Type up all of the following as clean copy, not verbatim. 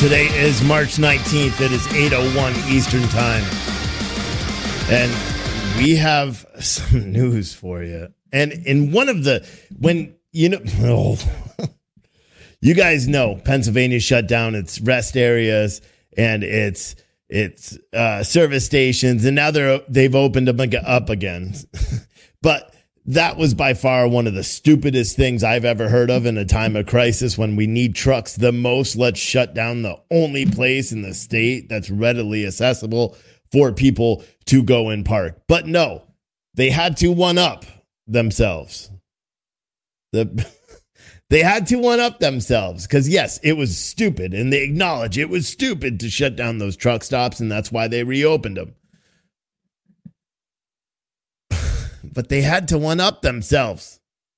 Today is March 19th. It is 8:01 Eastern Time. And we have some news for you. And in one of the, you guys know Pennsylvania shut down its rest areas and its service stations, and now they've opened them up again. But that was by far one of the stupidest things I've ever heard of in a time of crisis when we need trucks the most. Let's shut down the only place in the state that's readily accessible for people to go and park. But no, they had to one-up themselves. They had to one-up themselves because, yes, it was stupid, and they acknowledge it was stupid to shut down those truck stops, and that's why they reopened them. But they had to one-up themselves.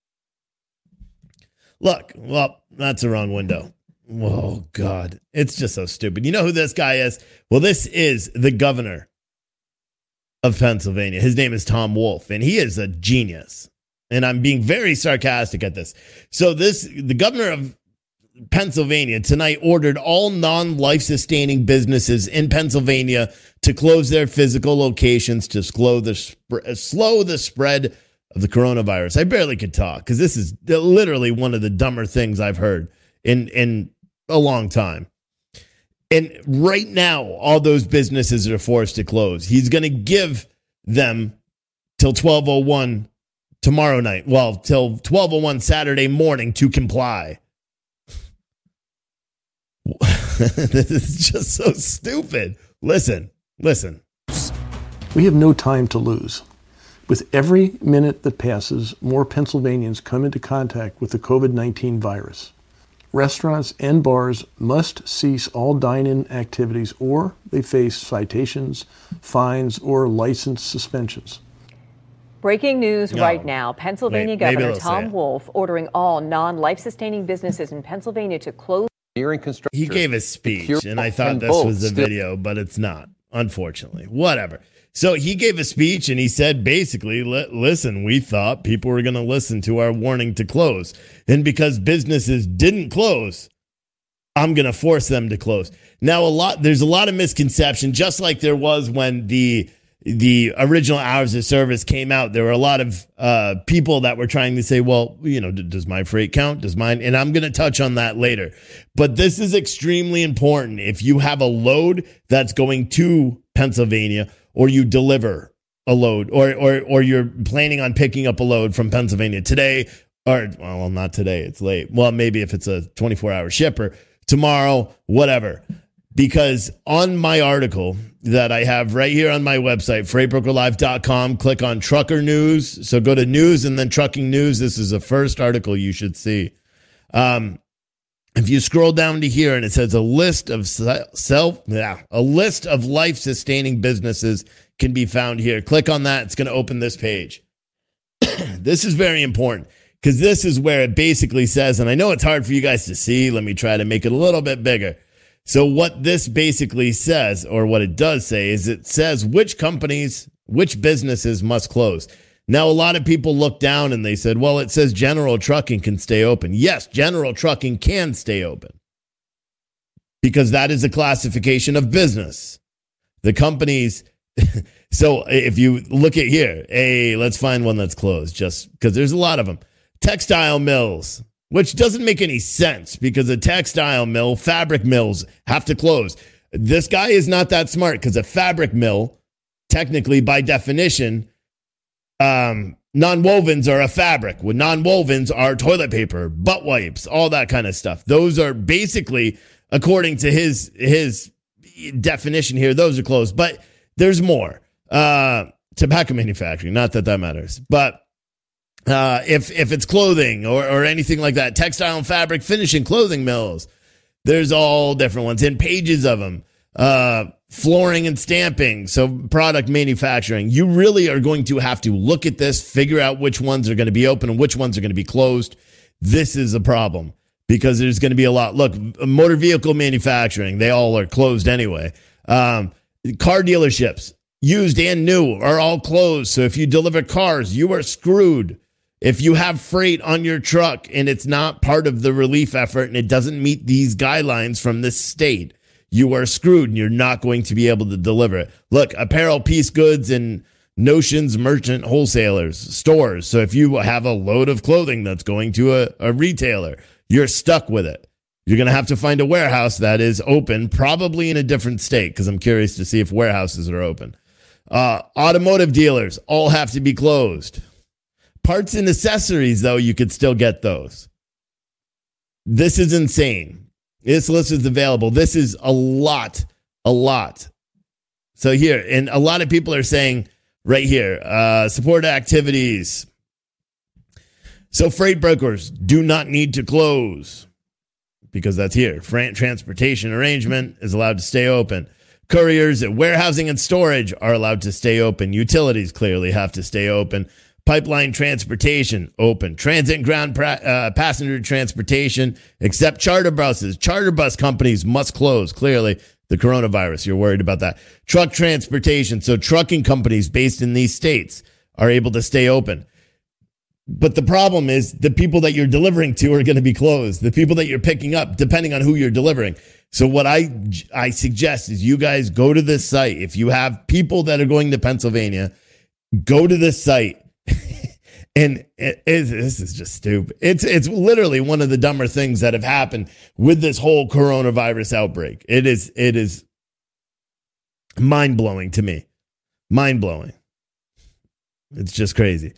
Look, well, that's the wrong window. Oh, God. It's just so stupid. You know who this guy is? Well, this is the governor of Pennsylvania. His name is Tom Wolf, and he is a genius. And I'm being very sarcastic at this. So the governor of Pennsylvania tonight ordered all non-life-sustaining businesses in Pennsylvania to close their physical locations to slow the spread of the coronavirus. I barely could talk because this is literally one of the dumber things I've heard in a long time. And right now, all those businesses are forced to close. He's going to give them till 12:01 tomorrow night. Well, till 12:01 Saturday morning to comply. This is just so stupid. Listen. We have no time to lose. With every minute that passes, more Pennsylvanians come into contact with the COVID-19 virus. Restaurants and bars must cease all dine-in activities or they face citations, fines, or license suspensions. Breaking news right now. Pennsylvania Governor Tom Wolf ordering all non-life-sustaining businesses in Pennsylvania to close. He gave a speech, and I thought this was a video, but it's not, unfortunately. Whatever. So he gave a speech, and he said, basically, listen, we thought people were going to listen to our warning to close. And because businesses didn't close, I'm going to force them to close. Now, there's a lot of misconception, just like there was when the original hours of service came out. There were a lot of people that were trying to say, well, does my freight count? Does mine? And I'm going to touch on that later. But this is extremely important. If you have a load that's going to Pennsylvania, or you deliver a load, or you're planning on picking up a load from Pennsylvania today, or, well, not today, it's late. Well, maybe if it's a 24-hour shipper, tomorrow, whatever. Because on my article that I have right here on my website, freightbrokerlive.com, click on Trucker News. So go to News and then Trucking News. This is the first article you should see. If you scroll down to here and it says a list of life-sustaining businesses can be found here. Click on that. It's going to open this page. This is very important because this is where it basically says, and I know it's hard for you guys to see. Let me try to make it a little bit bigger. So what this basically says, or what it does say, is it says which businesses must close. Now, a lot of people look down and they said, well, it says general trucking can stay open. Yes, general trucking can stay open because that is a classification of business. The companies. So if you look at here, let's find one that's closed just because there's a lot of them. Textile mills, which doesn't make any sense because a textile mill, fabric mills have to close. This guy is not that smart because a fabric mill, technically by definition, non-wovens are a fabric. When non-wovens are toilet paper, butt wipes, all that kind of stuff. Those are basically, according to his definition here, those are closed. But there's more. Tobacco manufacturing, not that matters. But if it's clothing or anything like that, textile and fabric finishing clothing mills, there's all different ones and pages of them. Flooring and stamping, so product manufacturing. You really are going to have to look at this, figure out which ones are going to be open and which ones are going to be closed. This is a problem because there's going to be a lot. Look, motor vehicle manufacturing, they all are closed anyway. Car dealerships, used and new, are all closed. So if you deliver cars, you are screwed. If you have freight on your truck and it's not part of the relief effort and it doesn't meet these guidelines from this state, you are screwed and you're not going to be able to deliver it. Look, apparel, piece goods, and Notions merchant wholesalers, stores. So if you have a load of clothing that's going to a retailer, you're stuck with it. You're going to have to find a warehouse that is open, probably in a different state, because I'm curious to see if warehouses are open. Automotive dealers all have to be closed. Parts and accessories, though, you could still get those. This is insane. This list is available. This is a lot. So here, and a lot of people are saying right here, support activities. So freight brokers do not need to close because that's here. Transportation arrangement is allowed to stay open. Couriers at warehousing and storage are allowed to stay open. Utilities clearly have to stay open. Pipeline transportation, open. Transit and ground passenger transportation, except charter buses. Charter bus companies must close, clearly. The coronavirus, you're worried about that. Truck transportation, so trucking companies based in these states are able to stay open. But the problem is the people that you're delivering to are going to be closed. The people that you're picking up, depending on who you're delivering. So what I suggest is you guys go to this site. If you have people that are going to Pennsylvania, go to this site. And this is just stupid. It's literally one of the dumber things that have happened with this whole coronavirus outbreak. It is mind-blowing to me. Mind-blowing. It's just crazy.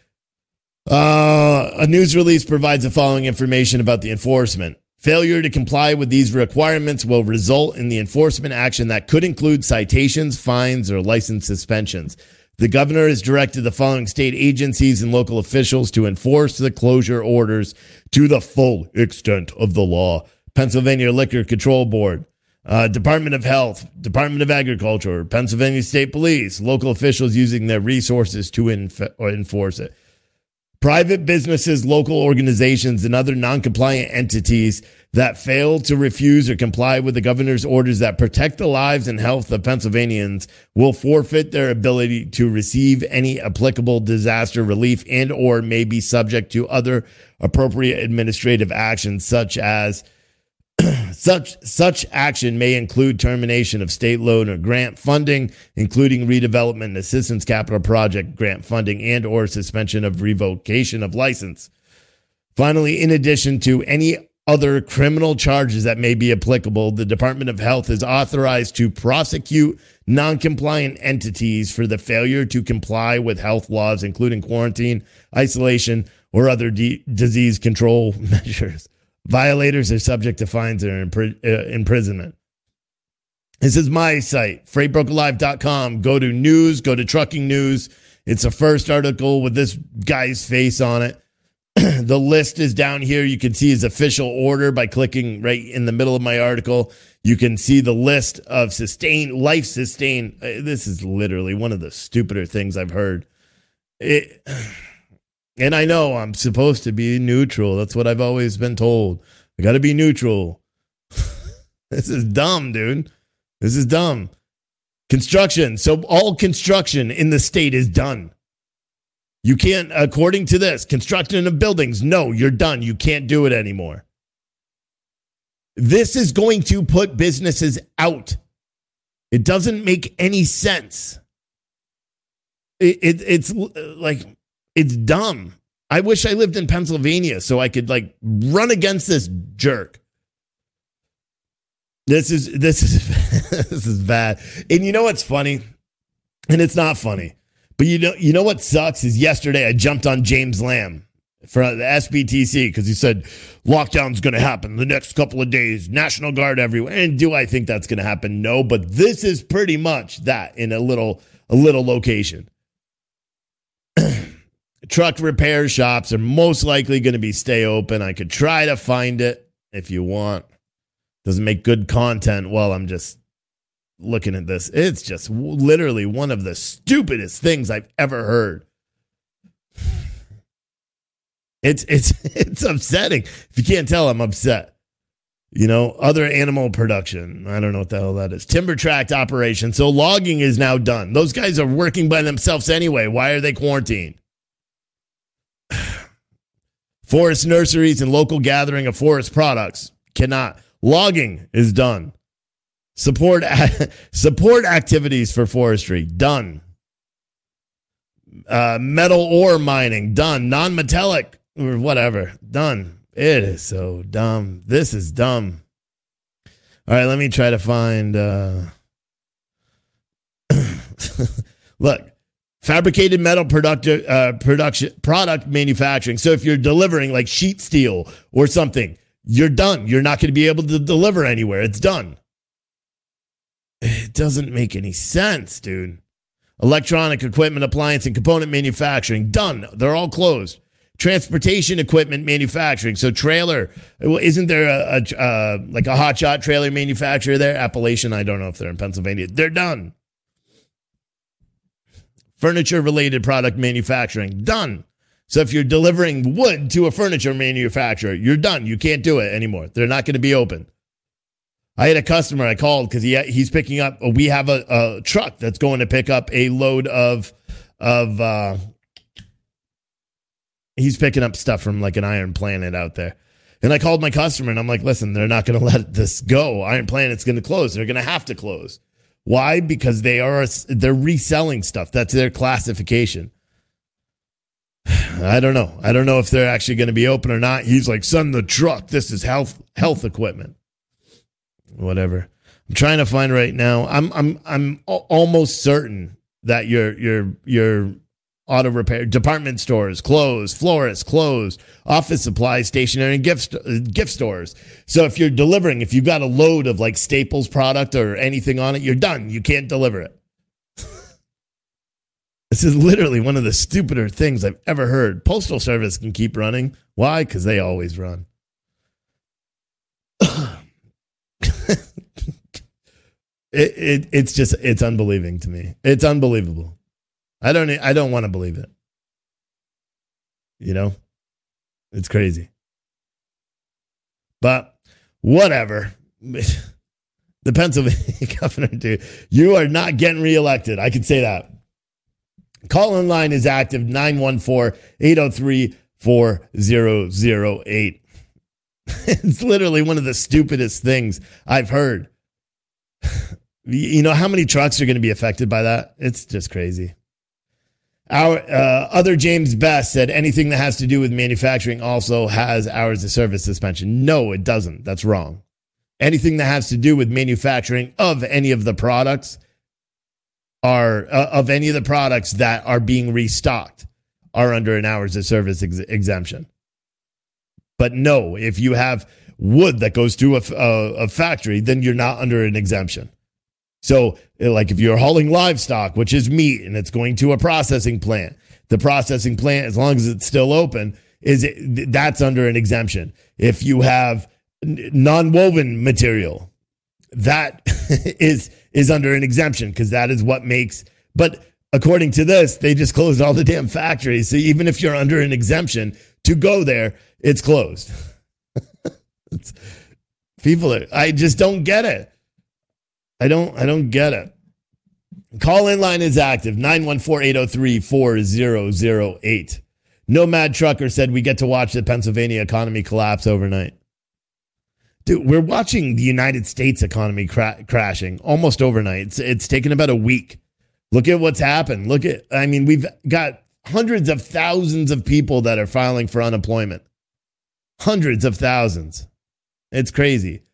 A news release provides the following information about the enforcement. Failure to comply with these requirements will result in the enforcement action that could include citations, fines, or license suspensions. The governor has directed the following state agencies and local officials to enforce the closure orders to the full extent of the law. Pennsylvania Liquor Control Board, Department of Health, Department of Agriculture, Pennsylvania State Police, local officials using their resources to enforce it. Private businesses, local organizations, and other non-compliant entities that fail to refuse or comply with the governor's orders that protect the lives and health of Pennsylvanians will forfeit their ability to receive any applicable disaster relief and or may be subject to other appropriate administrative actions such as such action may include termination of state loan or grant funding, including redevelopment and assistance capital project grant funding and or suspension of revocation of license. Finally, in addition to any other criminal charges that may be applicable, the Department of Health is authorized to prosecute non-compliant entities for the failure to comply with health laws, including quarantine, isolation, or other disease control measures. Violators are subject to fines or imprisonment. This is my site, freightbrokerlive.com. Go to news, go to trucking news. It's the first article with this guy's face on it. The list is down here. You can see his official order by clicking right in the middle of my article. You can see the list of life sustain. This is literally one of the stupider things I've heard. And I know I'm supposed to be neutral. That's what I've always been told. I got to be neutral. This is dumb, dude. This is dumb. Construction. So all construction in the state is done. You can't, according to this, construction of buildings. No, you're done. You can't do it anymore. This is going to put businesses out. It doesn't make any sense. It's like... It's dumb. I wish I lived in Pennsylvania so I could run against this jerk. This is this is bad. And you know what's funny? And it's not funny. But you know what sucks is yesterday I jumped on James Lamb for the SBTC because he said lockdown's going to happen the next couple of days, National Guard everywhere. And do I think that's going to happen? No, but this is pretty much that in a little location. Truck repair shops are most likely going to be stay open. I could try to find it if you want. Doesn't make good content while I'm just looking at this. It's just literally one of the stupidest things I've ever heard. It's upsetting. If you can't tell, I'm upset. You know, other animal production. I don't know what the hell that is. Timber tract operation. So logging is now done. Those guys are working by themselves anyway. Why are they quarantined? Forest nurseries and local gathering of forest products cannot. Logging is done. Support activities for forestry, done. Metal ore mining, done. Non-metallic or whatever, done. It is so dumb. This is dumb. All right, let me try to find... Look, fabricated metal product manufacturing. So if you're delivering like sheet steel or something, you're done. You're not going to be able to deliver anywhere. It's done. It doesn't make any sense, dude. Electronic equipment, appliance, and component manufacturing, done. They're all closed. Transportation equipment manufacturing. So trailer, isn't there a hotshot trailer manufacturer there? Appalachian, I don't know if they're in Pennsylvania. They're done. Furniture-related product manufacturing, done. So if you're delivering wood to a furniture manufacturer, you're done. You can't do it anymore. They're not going to be open. I had a customer I called because he's picking up. We have a truck that's going to pick up a load of he's picking up stuff from like an Iron Planet out there. And I called my customer and I'm like, listen, they're not going to let this go. Iron Planet's going to close. They're going to have to close. Why? Because they're reselling stuff. That's their classification. I don't know. I don't know if they're actually going to be open or not. He's like, send the truck. This is health equipment. Whatever. I'm trying to find right now. I'm almost certain that your auto repair department stores closed, florists closed, office supplies, stationery, and gift stores. So if you're delivering, if you've got a load of like Staples product or anything on it, you're done. You can't deliver it. This is literally one of the stupider things I've ever heard. Postal Service can keep running. Why? Because they always run. It's unbelieving to me. It's unbelievable. I don't want to believe it. You know, it's crazy. But whatever. The Pennsylvania governor, dude, you are not getting reelected. I can say that. Call-in line is active, 914-803-4008. It's literally one of the stupidest things I've heard. You know how many trucks are going to be affected by that? It's just crazy. Our other James Best said anything that has to do with manufacturing also has hours of service suspension. No, it doesn't. That's wrong. Anything that has to do with manufacturing of any of the products that are being restocked are under an hours of service exemption. But no, if you have wood that goes to a factory, then you're not under an exemption. So like if you're hauling livestock, which is meat, and it's going to a processing plant, the processing plant, as long as it's still open, that's under an exemption. If you have non-woven material, that is under an exemption because that is what makes. But according to this, they just closed all the damn factories. So even if you're under an exemption to go there, it's closed. I just don't get it. I don't get it. Call-in line is active, 914-803-4008. Nomad Trucker said we get to watch the Pennsylvania economy collapse overnight. Dude, we're watching the United States economy crashing almost overnight. It's taken about a week. Look at what's happened. We've got hundreds of thousands of people that are filing for unemployment. Hundreds of thousands. It's crazy.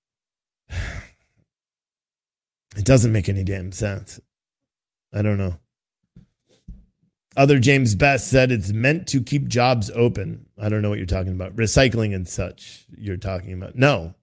It doesn't make any damn sense. I don't know. Other James Best said it's meant to keep jobs open. I don't know what you're talking about. Recycling and such you're talking about. No.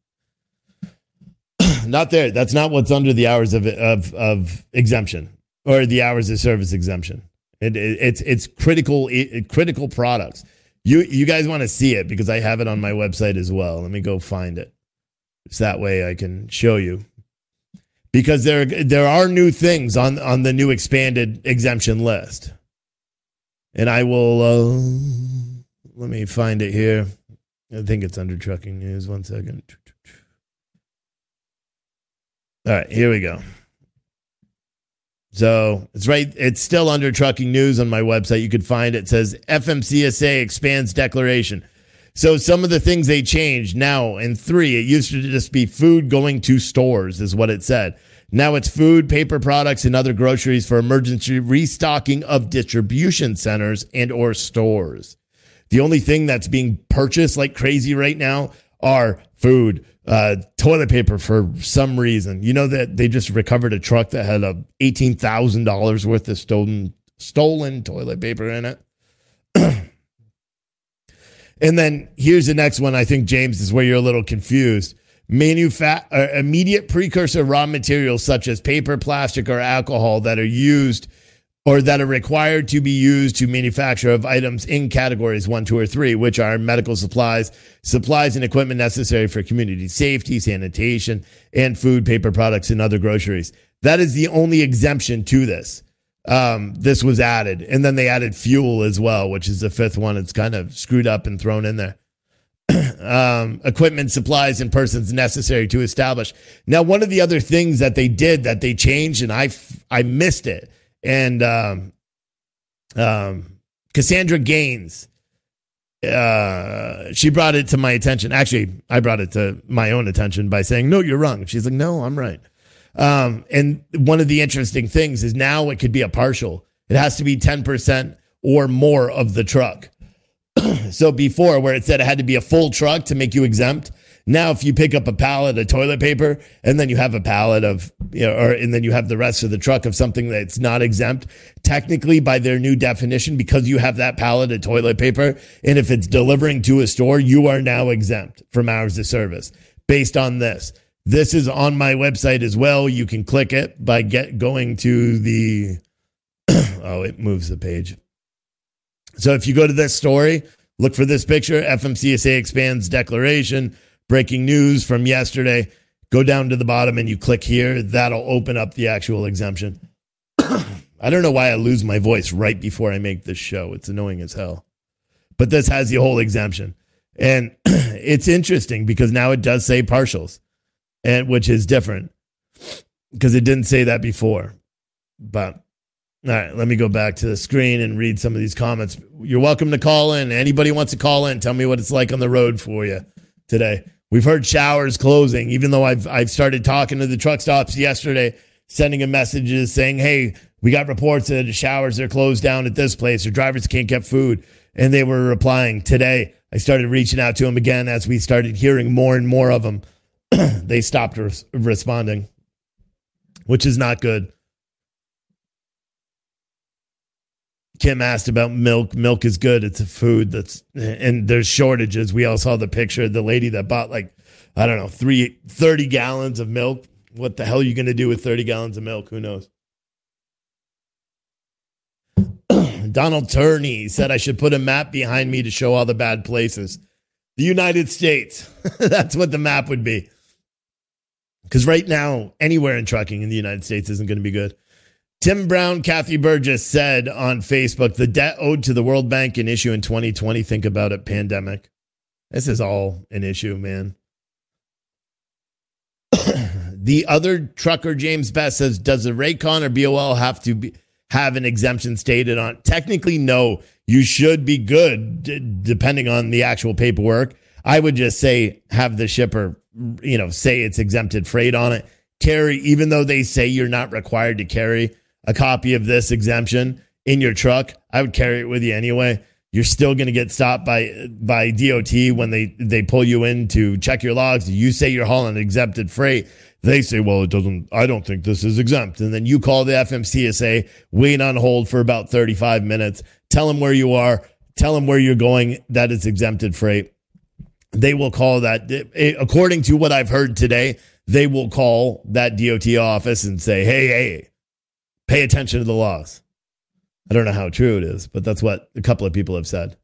Not there. That's not what's under the hours of exemption or the hours of service exemption. It's critical products. You guys want to see it because I have it on my website as well. Let me go find it. So that way I can show you. Because there are new things on the new expanded exemption list. And I will, let me find it here. I think it's under trucking news. 1 second. All right, here we go. So it's right. It's still under trucking news on my website. You could find it. It says FMCSA expands declaration. So some of the things they changed now in 3, it used to just be food going to stores is what it said. Now it's food, paper products, and other groceries for emergency restocking of distribution centers and or stores. The only thing that's being purchased like crazy right now are food, toilet paper for some reason. You know that they just recovered a truck that had $18,000 worth of stolen toilet paper in it. And then here's the next one. I think, James, is where you're a little confused. Immediate precursor raw materials such as paper, plastic, or alcohol that are used or that are required to be used to manufacture of items in categories 1, 2, or 3, which are medical supplies, supplies and equipment necessary for community safety, sanitation, and food, paper products, and other groceries. That is the only exemption to this. This was added. And then they added fuel as well, which is the 5th one. It's kind of screwed up and thrown in there. Equipment, supplies, and persons necessary to establish. Now, one of the other things that they did that they changed, and I missed it, and Cassandra Gaines, she brought it to my attention. Actually, I brought it to my own attention by saying, no, you're wrong. She's like, no, I'm right. And one of the interesting things is now it could be a partial. It has to be 10% or more of the truck. So before, where it said it had to be a full truck to make you exempt, now if you pick up a pallet of toilet paper and then you have a pallet of, and then you have the rest of the truck of something that's not exempt, technically by their new definition, because you have that pallet of toilet paper, and if it's delivering to a store, you are now exempt from hours of service based on this. This is on my website as well. You can click it by going to the, it moves the page. So if you go to this story, look for this picture, FMCSA expands declaration, breaking news from yesterday. Go down to the bottom and you click here. That'll open up the actual exemption. I don't know why I lose my voice right before I make this show. It's annoying as hell. But this has the whole exemption. And it's interesting because now it does say partials, and which is different because it didn't say that before. But all right, let me go back to the screen and read some of these comments. You're welcome to call in. Anybody wants to call in, tell me what it's like on the road for you today. We've heard showers closing, even though I've started talking to the truck stops yesterday, sending them messages saying, hey, we got reports that the showers are closed down at this place or drivers can't get food. And they were replying today. I started reaching out to them again as we started hearing more and more of them. They stopped responding, which is not good. Kim asked about milk. Milk is good. It's a food and there's shortages. We all saw the picture of the lady that bought 30 gallons of milk. What the hell are you going to do with 30 gallons of milk? Who knows? Donald Turney said I should put a map behind me to show all the bad places. The United States. That's what the map would be. Because right now, anywhere in trucking in the United States isn't going to be good. Tim Brown, Kathy Burgess said on Facebook, the debt owed to the World Bank an issue in 2020. Think about it, pandemic. This is all an issue, man. The other trucker, James Best, says, does the Raycon or BOL have to have an exemption stated on it? Technically, no. You should be good, depending on the actual paperwork. I would just say have the shipper, say it's exempted freight on it. Carry, even though they say you're not required to carry a copy of this exemption in your truck, I would carry it with you anyway. You're still going to get stopped by DOT when they pull you in to check your logs. You say you're hauling exempted freight. They say, well, I don't think this is exempt. And then you call the FMCSA, wait on hold for about 35 minutes, tell them where you are, tell them where you're going, that it's exempted freight. They will call that, according to what I've heard today, they will call that DOT office and say, hey, pay attention to the laws. I don't know how true it is, but that's what a couple of people have said.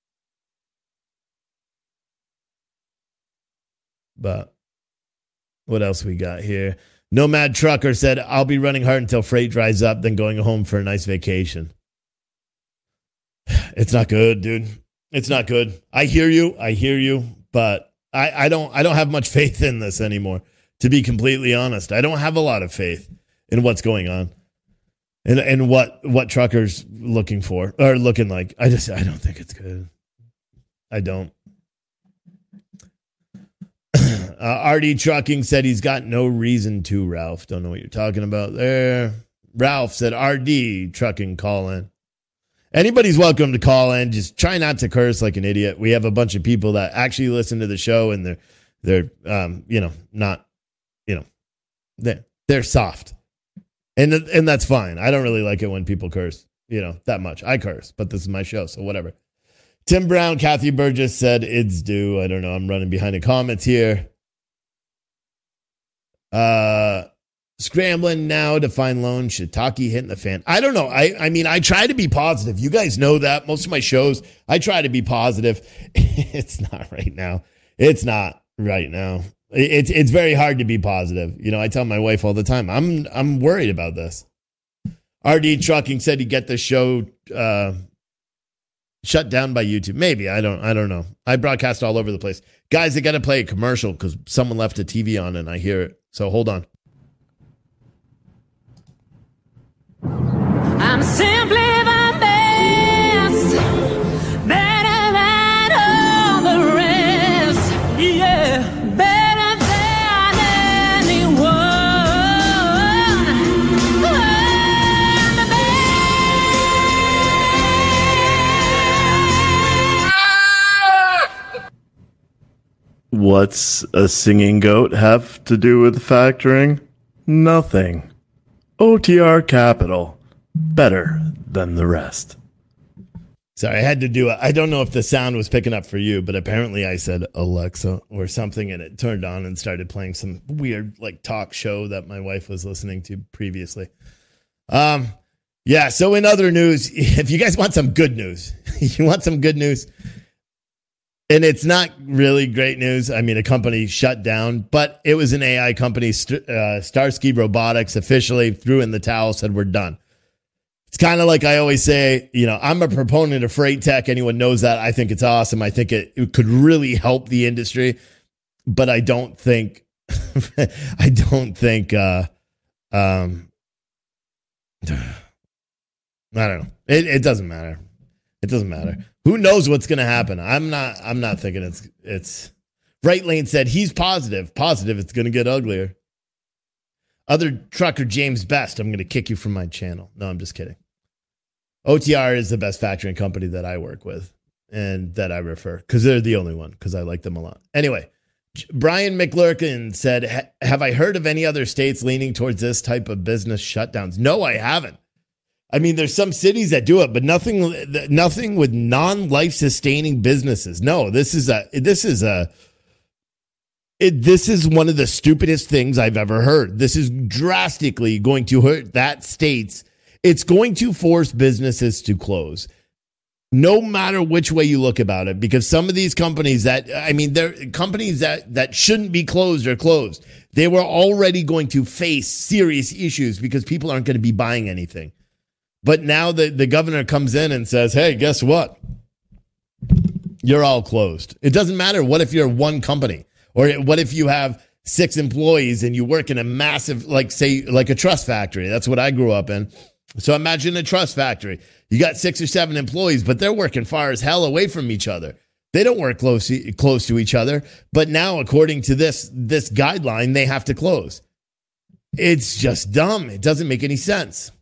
But what else we got here? Nomad Trucker said, I'll be running hard until freight dries up, then going home for a nice vacation. It's not good, dude. It's not good. I hear you, but I don't have much faith in this anymore. To be completely honest, I don't have a lot of faith in what's going on. And what truckers looking for or looking like. I don't think it's good. I don't. RD Trucking said he's got no reason to, Ralph. Don't know what you're talking about there. Ralph said RD Trucking, call in. Anybody's welcome to call in. Just try not to curse like an idiot. We have a bunch of people that actually listen to the show, and they're not, they're soft. And that's fine. I don't really like it when people curse, that much. I curse, but this is my show, so whatever. Tim Brown, Kathy Burgess said it's due. I don't know. I'm running behind the comments here. Scrambling now to find loans. Shiitake hitting the fan. I don't know. I mean, I try to be positive. You guys know that. Most of my shows, I try to be positive. It's not right now. It's not right now. It's very hard to be positive. I tell my wife all the time, I'm worried about this. RD Trucking said he'd get the show shut down by YouTube. Maybe. I don't know. I broadcast all over the place. Guys, I got to play a commercial because someone left a TV on and I hear it. So hold on. I'm simply the best, better than all the rest. Yeah, better than anyone. I'm the best. What's a singing goat have to do with factoring? Nothing. OTR Capital. Better than the rest. Sorry, I had to do it. I don't know if the sound was picking up for you, but apparently I said Alexa or something and it turned on and started playing some weird talk show that my wife was listening to previously. Yeah, so in other news, if you guys want some good news, and it's not really great news. I mean, a company shut down, but it was an AI company, Starsky Robotics, officially threw in the towel, said we're done. It's kind of like I always say, I'm a proponent of freight tech. Anyone knows that. I think it's awesome. I think it could really help the industry, but I don't think, I don't know. It doesn't matter. It doesn't matter. Who knows what's going to happen? I'm not thinking it's Right Lane said he's positive it's going to get uglier. Other trucker James Best, I'm going to kick you from my channel. No, I'm just kidding. OTR is the best factoring company that I work with and that I refer because they're the only one because I like them a lot. Anyway, Brian McLurkin said, have I heard of any other states leaning towards this type of business shutdowns? No, I haven't. I mean, there's some cities that do it, but nothing with non-life sustaining businesses. No, this is one of the stupidest things I've ever heard. This is drastically going to hurt that state's. It's going to force businesses to close, no matter which way you look about it, because some of these companies they're companies that shouldn't be closed are closed. They were already going to face serious issues because people aren't going to be buying anything. But now the governor comes in and says, hey, guess what? You're all closed. It doesn't matter. What if you're one company? Or what if you have 6 employees and you work in a massive, like a truss factory? That's what I grew up in. So imagine a truss factory. You got 6 or 7 employees, but they're working far as hell away from each other. They don't work close to each other. But now, according to this guideline, they have to close. It's just dumb. It doesn't make any sense.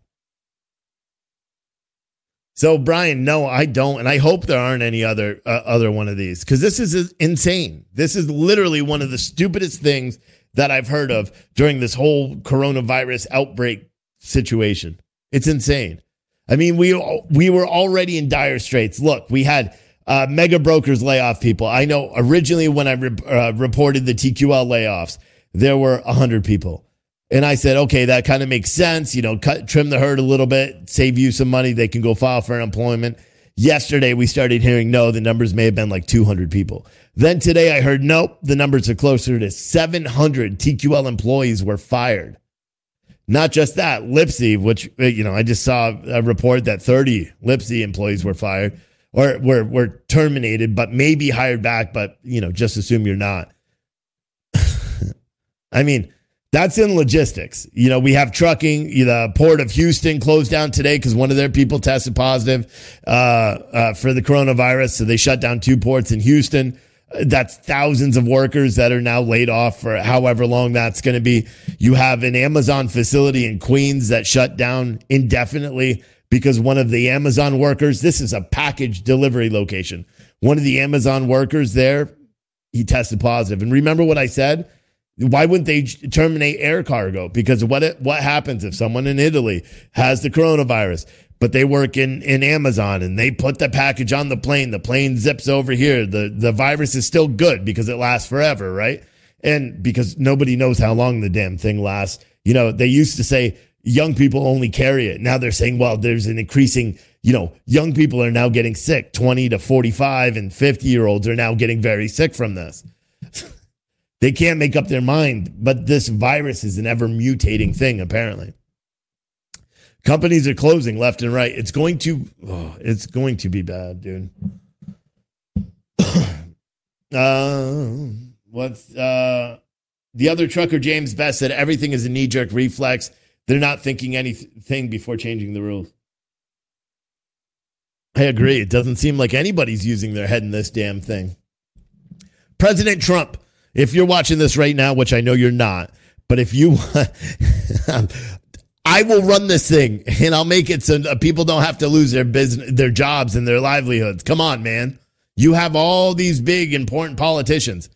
So, Brian, no, I don't. And I hope there aren't any other one of these because this is insane. This is literally one of the stupidest things that I've heard of during this whole coronavirus outbreak situation. It's insane. I mean, we were already in dire straits. Look, we had mega brokers lay off people. I know originally when I reported the TQL layoffs, there were 100 people. And I said, okay, that kind of makes sense. Trim the herd a little bit, save you some money. They can go file for unemployment. Yesterday, we started hearing, no, the numbers may have been like 200 people. Then today I heard, nope, the numbers are closer to 700 TQL employees were fired. Not just that, Lipsy, which, I just saw a report that 30 Lipsy employees were fired or were terminated, but maybe hired back. But, just assume you're not. I mean, That's in logistics. We have trucking. The port of Houston closed down today because one of their people tested positive for the coronavirus. So they shut down 2 ports in Houston. That's thousands of workers that are now laid off for however long that's going to be. You have an Amazon facility in Queens that shut down indefinitely because one of the Amazon workers, this is a package delivery location. One of the Amazon workers there, he tested positive. And remember what I said? Why wouldn't they terminate air cargo? Because what happens if someone in Italy has the coronavirus, but they work in Amazon and they put the package on the plane zips over here. The virus is still good because it lasts forever, right? And because nobody knows how long the damn thing lasts. They used to say young people only carry it. Now they're saying, well, there's an increasing, young people are now getting sick. 20 to 45 and 50-year-olds are now getting very sick from this. They can't make up their mind, but this virus is an ever mutating thing, apparently. Companies are closing left and right. It's going to be bad, dude. The other trucker, James Best, said everything is a knee-jerk reflex. They're not thinking anything before changing the rules. I agree. It doesn't seem like anybody's using their head in this damn thing. President Trump, if you're watching this right now, which I know you're not, but if you, I will run this thing and I'll make it so people don't have to lose their business, their jobs and their livelihoods. Come on, man. You have all these big, important politicians.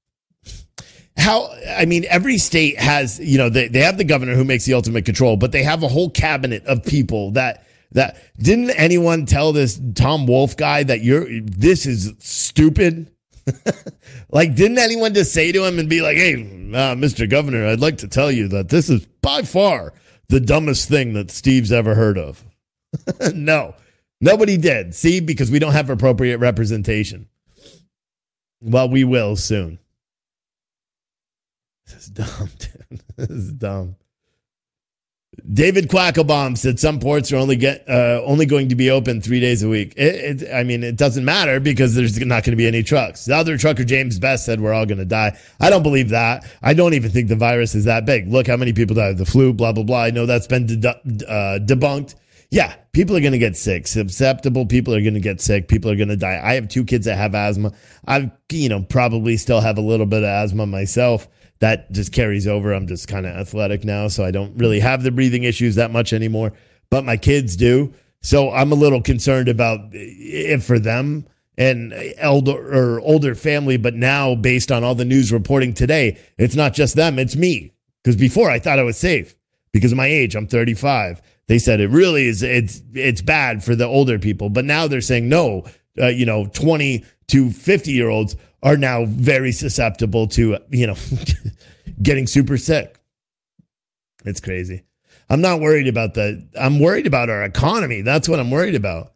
Every state has, they have the governor who makes the ultimate control, but they have a whole cabinet of people that didn't anyone tell this Tom Wolf guy that this is stupid? Didn't anyone just say to him and be like, hey, Mr. Governor, I'd like to tell you that this is by far the dumbest thing that Steve's ever heard of. No, nobody did. See, because we don't have appropriate representation. Well, we will soon. This is dumb, dude. This is dumb. David Quacklebaum said some ports are only going to be open 3 days a week. It doesn't matter because there's not going to be any trucks. The other trucker, James Best, said we're all going to die. I don't believe that. I don't even think the virus is that big. Look how many people died of the flu, blah, blah, blah. I know that's been debunked. Yeah, people are going to get sick. Susceptible people are going to get sick. People are going to die. I have 2 kids that have asthma. I probably still have a little bit of asthma myself. That just carries over. I'm just kind of athletic now, so I don't really have the breathing issues that much anymore. But my kids do. So I'm a little concerned about it for them and older family. But now, based on all the news reporting today, it's not just them, it's me. Because before I thought I was safe because of my age. I'm 35. They said it really is. It's bad for the older people. But now they're saying no. 20 to 50-year-olds are now very susceptible to, getting super sick. It's crazy. I'm not worried about that. I'm worried about our economy. That's what I'm worried about.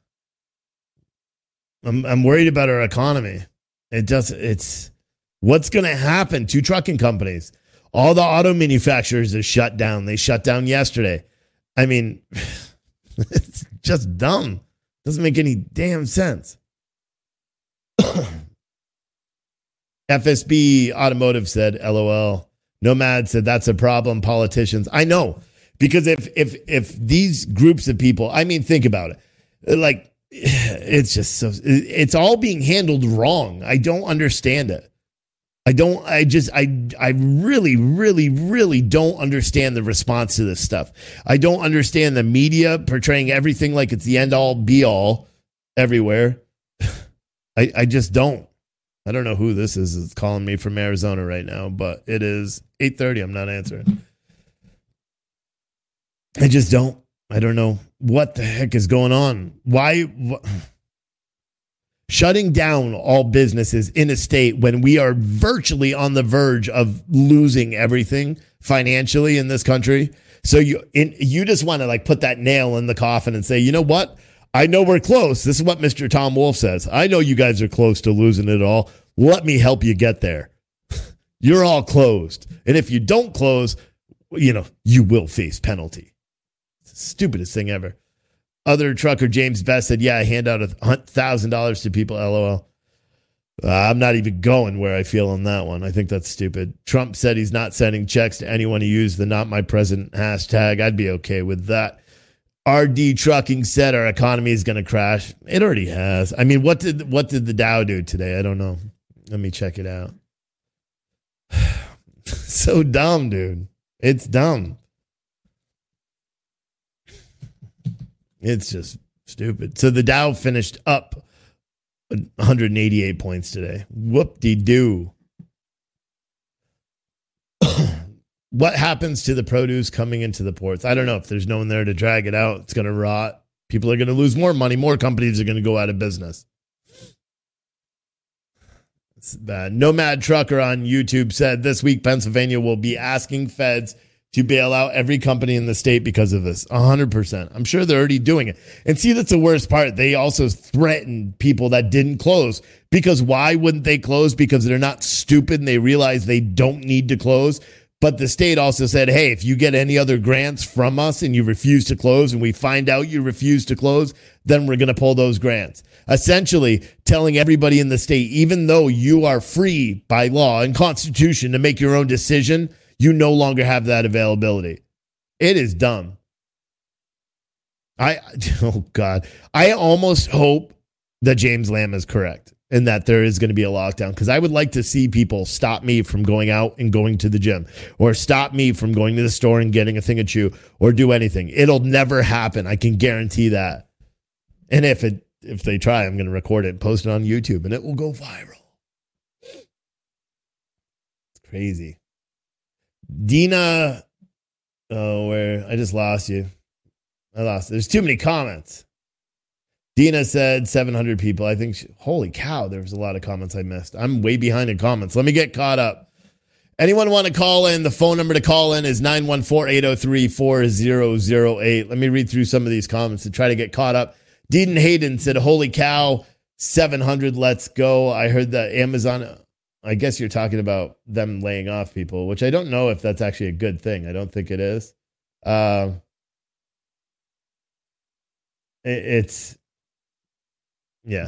I'm worried about our economy. It's what's going to happen to trucking companies. All the auto manufacturers are shut down. They shut down yesterday. It's just dumb. Doesn't make any damn sense. FSB Automotive said, LOL. Nomad said, that's a problem. Politicians. I know, because if these groups of people, think about it. It's just it's all being handled wrong. I don't understand it. I really, really, really don't understand the response to this stuff. I don't understand the media portraying everything like it's the end all be all everywhere. I just don't. I don't know who this is. It's calling me from Arizona right now, but it is 8:30. I'm not answering. I just don't. I don't know what the heck is going on. Why? Shutting down all businesses in a state when we are virtually on the verge of losing everything financially in this country. So you just want to put that nail in the coffin and say, you know what? I know we're close. This is what Mr. Tom Wolf says. I know you guys are close to losing it all. Let me help you get there. You're all closed. And if you don't close, you will face penalty. It's the stupidest thing ever. Other trucker James Best said, yeah, I hand out $1,000 to people, LOL. I'm not even going where I feel on that one. I think that's stupid. Trump said he's not sending checks to anyone who used the Not My President hashtag. I'd be okay with that. RD Trucking said our economy is going to crash. It already has. I mean, what did the Dow do today? I don't know. Let me check it out. So dumb, dude. It's dumb. It's just stupid. So the Dow finished up 188 points today. Whoop-de-doo. What happens to the produce coming into the ports? I don't know. If there's no one there to drag it out, it's going to rot. People are going to lose more money. More companies are going to go out of business. It's bad. Nomad Trucker on YouTube said this week Pennsylvania will be asking feds to bail out every company in the state because of this. 100%. I'm sure they're already doing it. And see, that's the worst part. They also threatened people that didn't close. Because why wouldn't they close? Because they're not stupid and they realize they don't need to close. But the state also said, hey, if you get any other grants from us and you refuse to close and we find out you refuse to close, then we're going to pull those grants. Essentially telling everybody in the state, even though you are free by law and constitution to make your own decision, you no longer have that availability. It is dumb. Oh God. I almost hope that James Lamb is correct and that there is going to be a lockdown, because I would like to see people stop me from going out and going to the gym, or stop me from going to the store and getting a thing of chew, or do anything. It'll never happen. I can guarantee that. And if they try, I'm going to record it and post it on YouTube and it will go viral. It's crazy. Dina, where I just lost you. There's too many comments. Dina said 700 people. I think, holy cow, there was a lot of comments I missed. I'm way behind in comments. Let me get caught up. Anyone want to call in? The phone number to call in is 914-803-4008. Let me read through some of these comments and try to get caught up. Deedon Hayden said, holy cow, 700, let's go. I heard that Amazon, I guess you're talking about them laying off people, which I don't know if that's actually a good thing. I don't think it is. Yeah.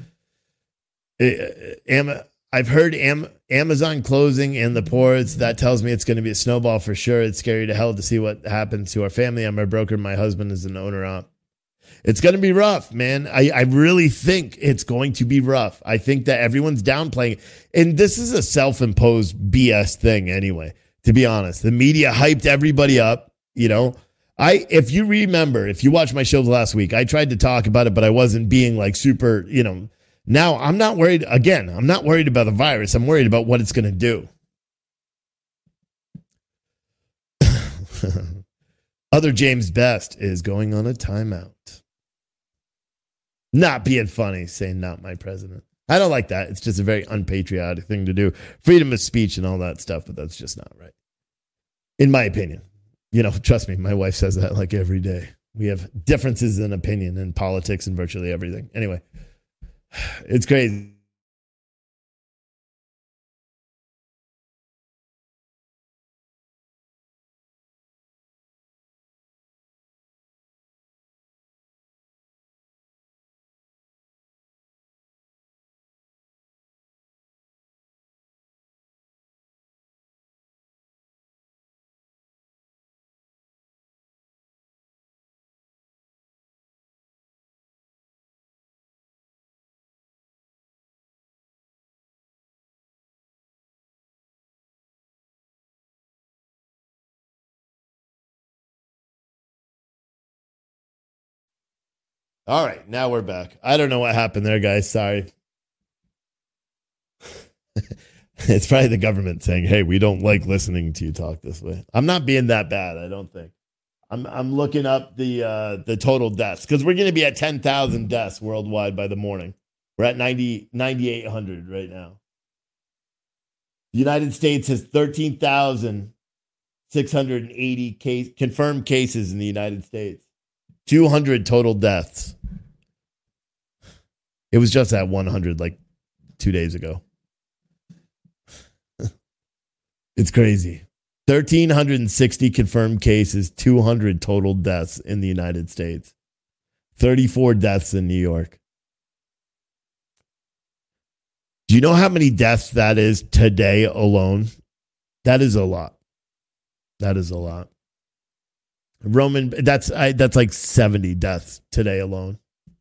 I've heard Amazon closing in the ports. That tells me it's going to be a snowball for sure. It's scary to hell to see what happens to our family. I'm a broker. My husband is an owner op. It's going to be rough, man. I really think it's going to be rough. I think that everyone's downplaying it. And this is a self-imposed BS thing anyway, to be honest. The media hyped everybody up, you know. If you remember, if you watched my show last week, I tried to talk about it, but I wasn't being like super, you know. Now I'm not worried. Again, I'm not worried about the virus. I'm worried about what it's going to do. Other James Best is going on a timeout. Not being funny, saying not my president. I don't like that. It's just a very unpatriotic thing to do. Freedom of speech and all that stuff, but that's just not right. In my opinion. You know, trust me, my wife says that like every day. We have differences in opinion in politics and virtually everything. Anyway, it's crazy. All right, now we're back. I don't know what happened there, guys. Sorry. It's probably the government saying, hey, we don't like listening to you talk this way. I'm not being that bad, I don't think. I'm looking up the total deaths, because we're going to be at 10,000 deaths worldwide by the morning. We're at 9,800 right now. The United States has 13,680 confirmed cases in the United States. 200 total deaths. It was just at 100 like 2 days ago. It's crazy. 1,360 confirmed cases, 200 total deaths in the United States. 34 deaths in New York. Do you know how many deaths that is today alone? That is a lot. That is a lot. Roman, that's like 70 deaths today alone.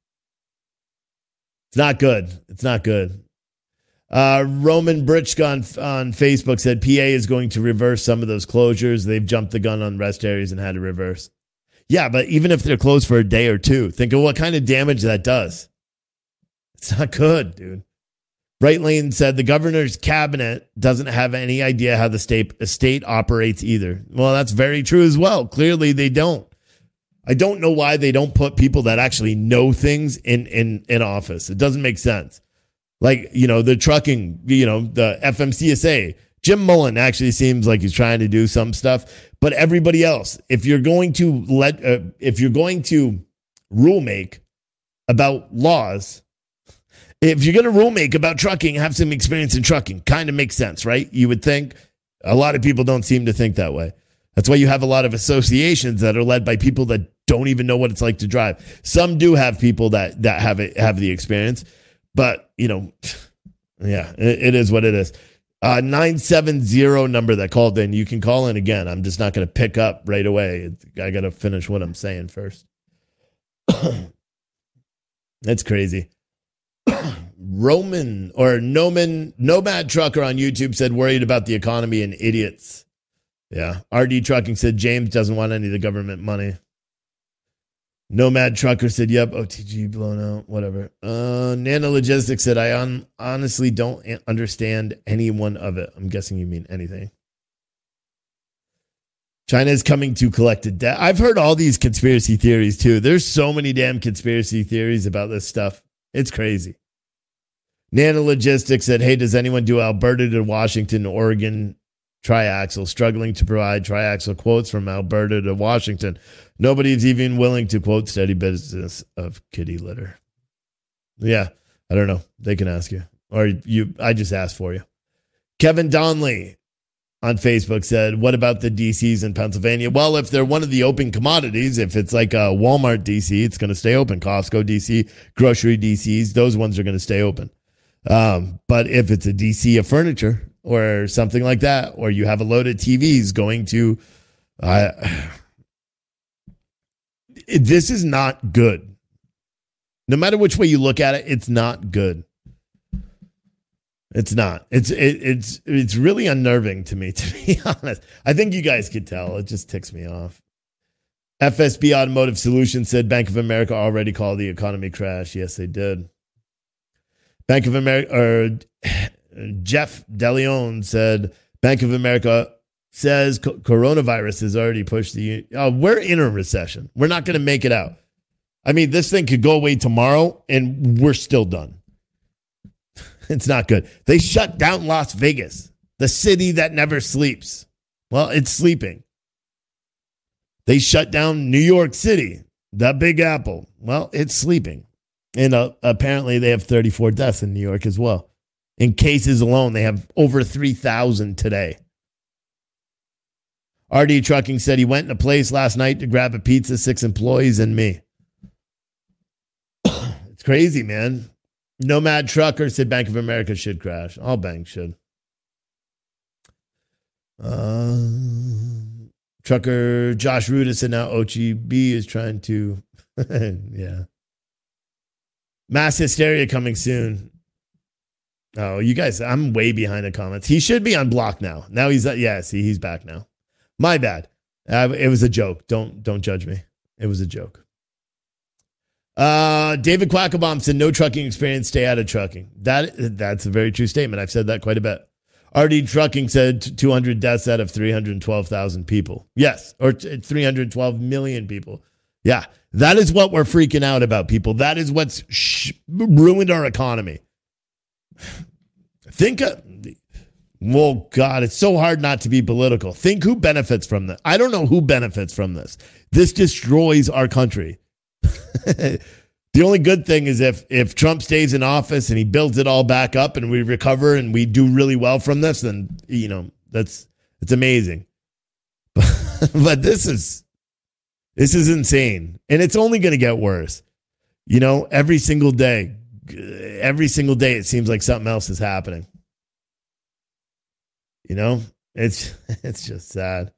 It's not good. It's not good. Roman Britchka on Facebook said PA is going to reverse some of those closures. They've jumped the gun on rest areas and had to reverse. Yeah, but even if they're closed for a day or two, think of what kind of damage that does. It's not good, dude. Bright Lane said the governor's cabinet doesn't have any idea how the state operates either. Well, that's very true as well. Clearly, they don't. I don't know why they don't put people that actually know things in office. It doesn't make sense. Like, the trucking, the FMCSA. Jim Mullen actually seems like he's trying to do some stuff, but everybody else, if you're going to rule make about laws, if you're going to rule make about trucking, have some experience in trucking. Kind of makes sense, right? You would think. A lot of people don't seem to think that way. That's why you have a lot of associations that are led by people that don't even know what it's like to drive. Some do have people that have the experience, but yeah, it is what it is. 970 number that called in. You can call in again. I'm just not going to pick up right away. I got to finish what I'm saying first. That's crazy. Nomad Trucker on YouTube said worried about the economy and idiots. Yeah. RD Trucking said James doesn't want any of the government money. Nomad Trucker said, yep, OTG blown out, whatever. Nano Logistics said, I honestly don't understand any one of it. I'm guessing you mean anything. China is coming to collected debt. I've heard all these conspiracy theories too. There's so many damn conspiracy theories about this stuff. It's crazy. Nano Logistics said, hey, does anyone do Alberta to Washington, Oregon triaxle? Struggling to provide triaxle quotes from Alberta to Washington. Nobody's even willing to quote steady business of kitty litter. Yeah, I don't know. They can ask you. Or I just asked for you. Kevin Donnelly on Facebook said, what about the DCs in Pennsylvania? Well, if they're one of the open commodities, if it's like a Walmart DC, it's going to stay open. Costco DC, grocery DCs, those ones are going to stay open. But if it's a DC of furniture or something like that, or you have a load of TVs going to, this is not good. No matter which way you look at it, it's not good. It's not. It's really unnerving to me, to be honest. I think you guys could tell. It just ticks me off. FSB Automotive Solutions said Bank of America already called the economy crash. Yes, they did. Bank of America, or Jeff DeLeon said Bank of America says coronavirus has already pushed we're in a recession. We're not going to make it out. I mean, this thing could go away tomorrow and we're still done. It's not good. They shut down Las Vegas, the city that never sleeps. Well, it's sleeping. They shut down New York City, the Big Apple. Well, it's sleeping. And apparently they have 34 deaths in New York as well. In cases alone, they have over 3,000 today. RD Trucking said he went in a place last night to grab a pizza, 6 employees and me. It's crazy, man. Nomad Trucker said Bank of America should crash. All banks should. Trucker Josh Ruda said now OGB is trying to, yeah. Mass hysteria coming soon. Oh, you guys, I'm way behind the comments. He should be unblocked now. Now he's, he's back now. My bad. It was a joke. Don't judge me. It was a joke. David Quacklebomb said no trucking experience, stay out of trucking. That's a very true statement. I've said that quite a bit. RD Trucking said 200 deaths out of 312,000 people. Yes, or 312 million people. Yeah, that is what we're freaking out about, people. That is what's ruined our economy. Well, God, it's so hard not to be political. Think who benefits from this. I don't know who benefits from this. This destroys our country. The only good thing is if Trump stays in office and he builds it all back up and we recover and we do really well from this, then, it's amazing. But this is insane. And it's only going to get worse. Every single day, every single day it seems like something else is happening. You know, it's just sad.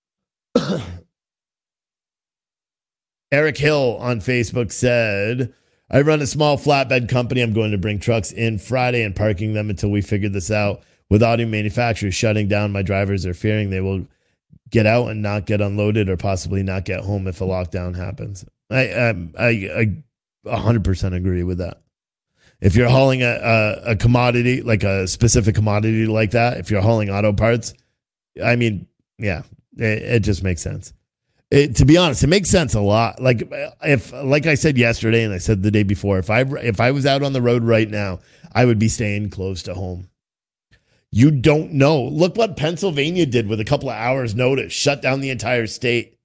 Eric Hill on Facebook said, I run a small flatbed company. I'm going to bring trucks in Friday and parking them until we figure this out. With auto manufacturers shutting down, my drivers are fearing they will get out and not get unloaded or possibly not get home if a lockdown happens. I 100% agree with that. If you're hauling a commodity, like a specific commodity like that, if you're hauling auto parts, I mean, yeah, it just makes sense. To be honest, it makes sense a lot. Like I said yesterday, and I said the day before, if I was out on the road right now, I would be staying close to home. You don't know. Look what Pennsylvania did with a couple of hours' notice. Shut down the entire state.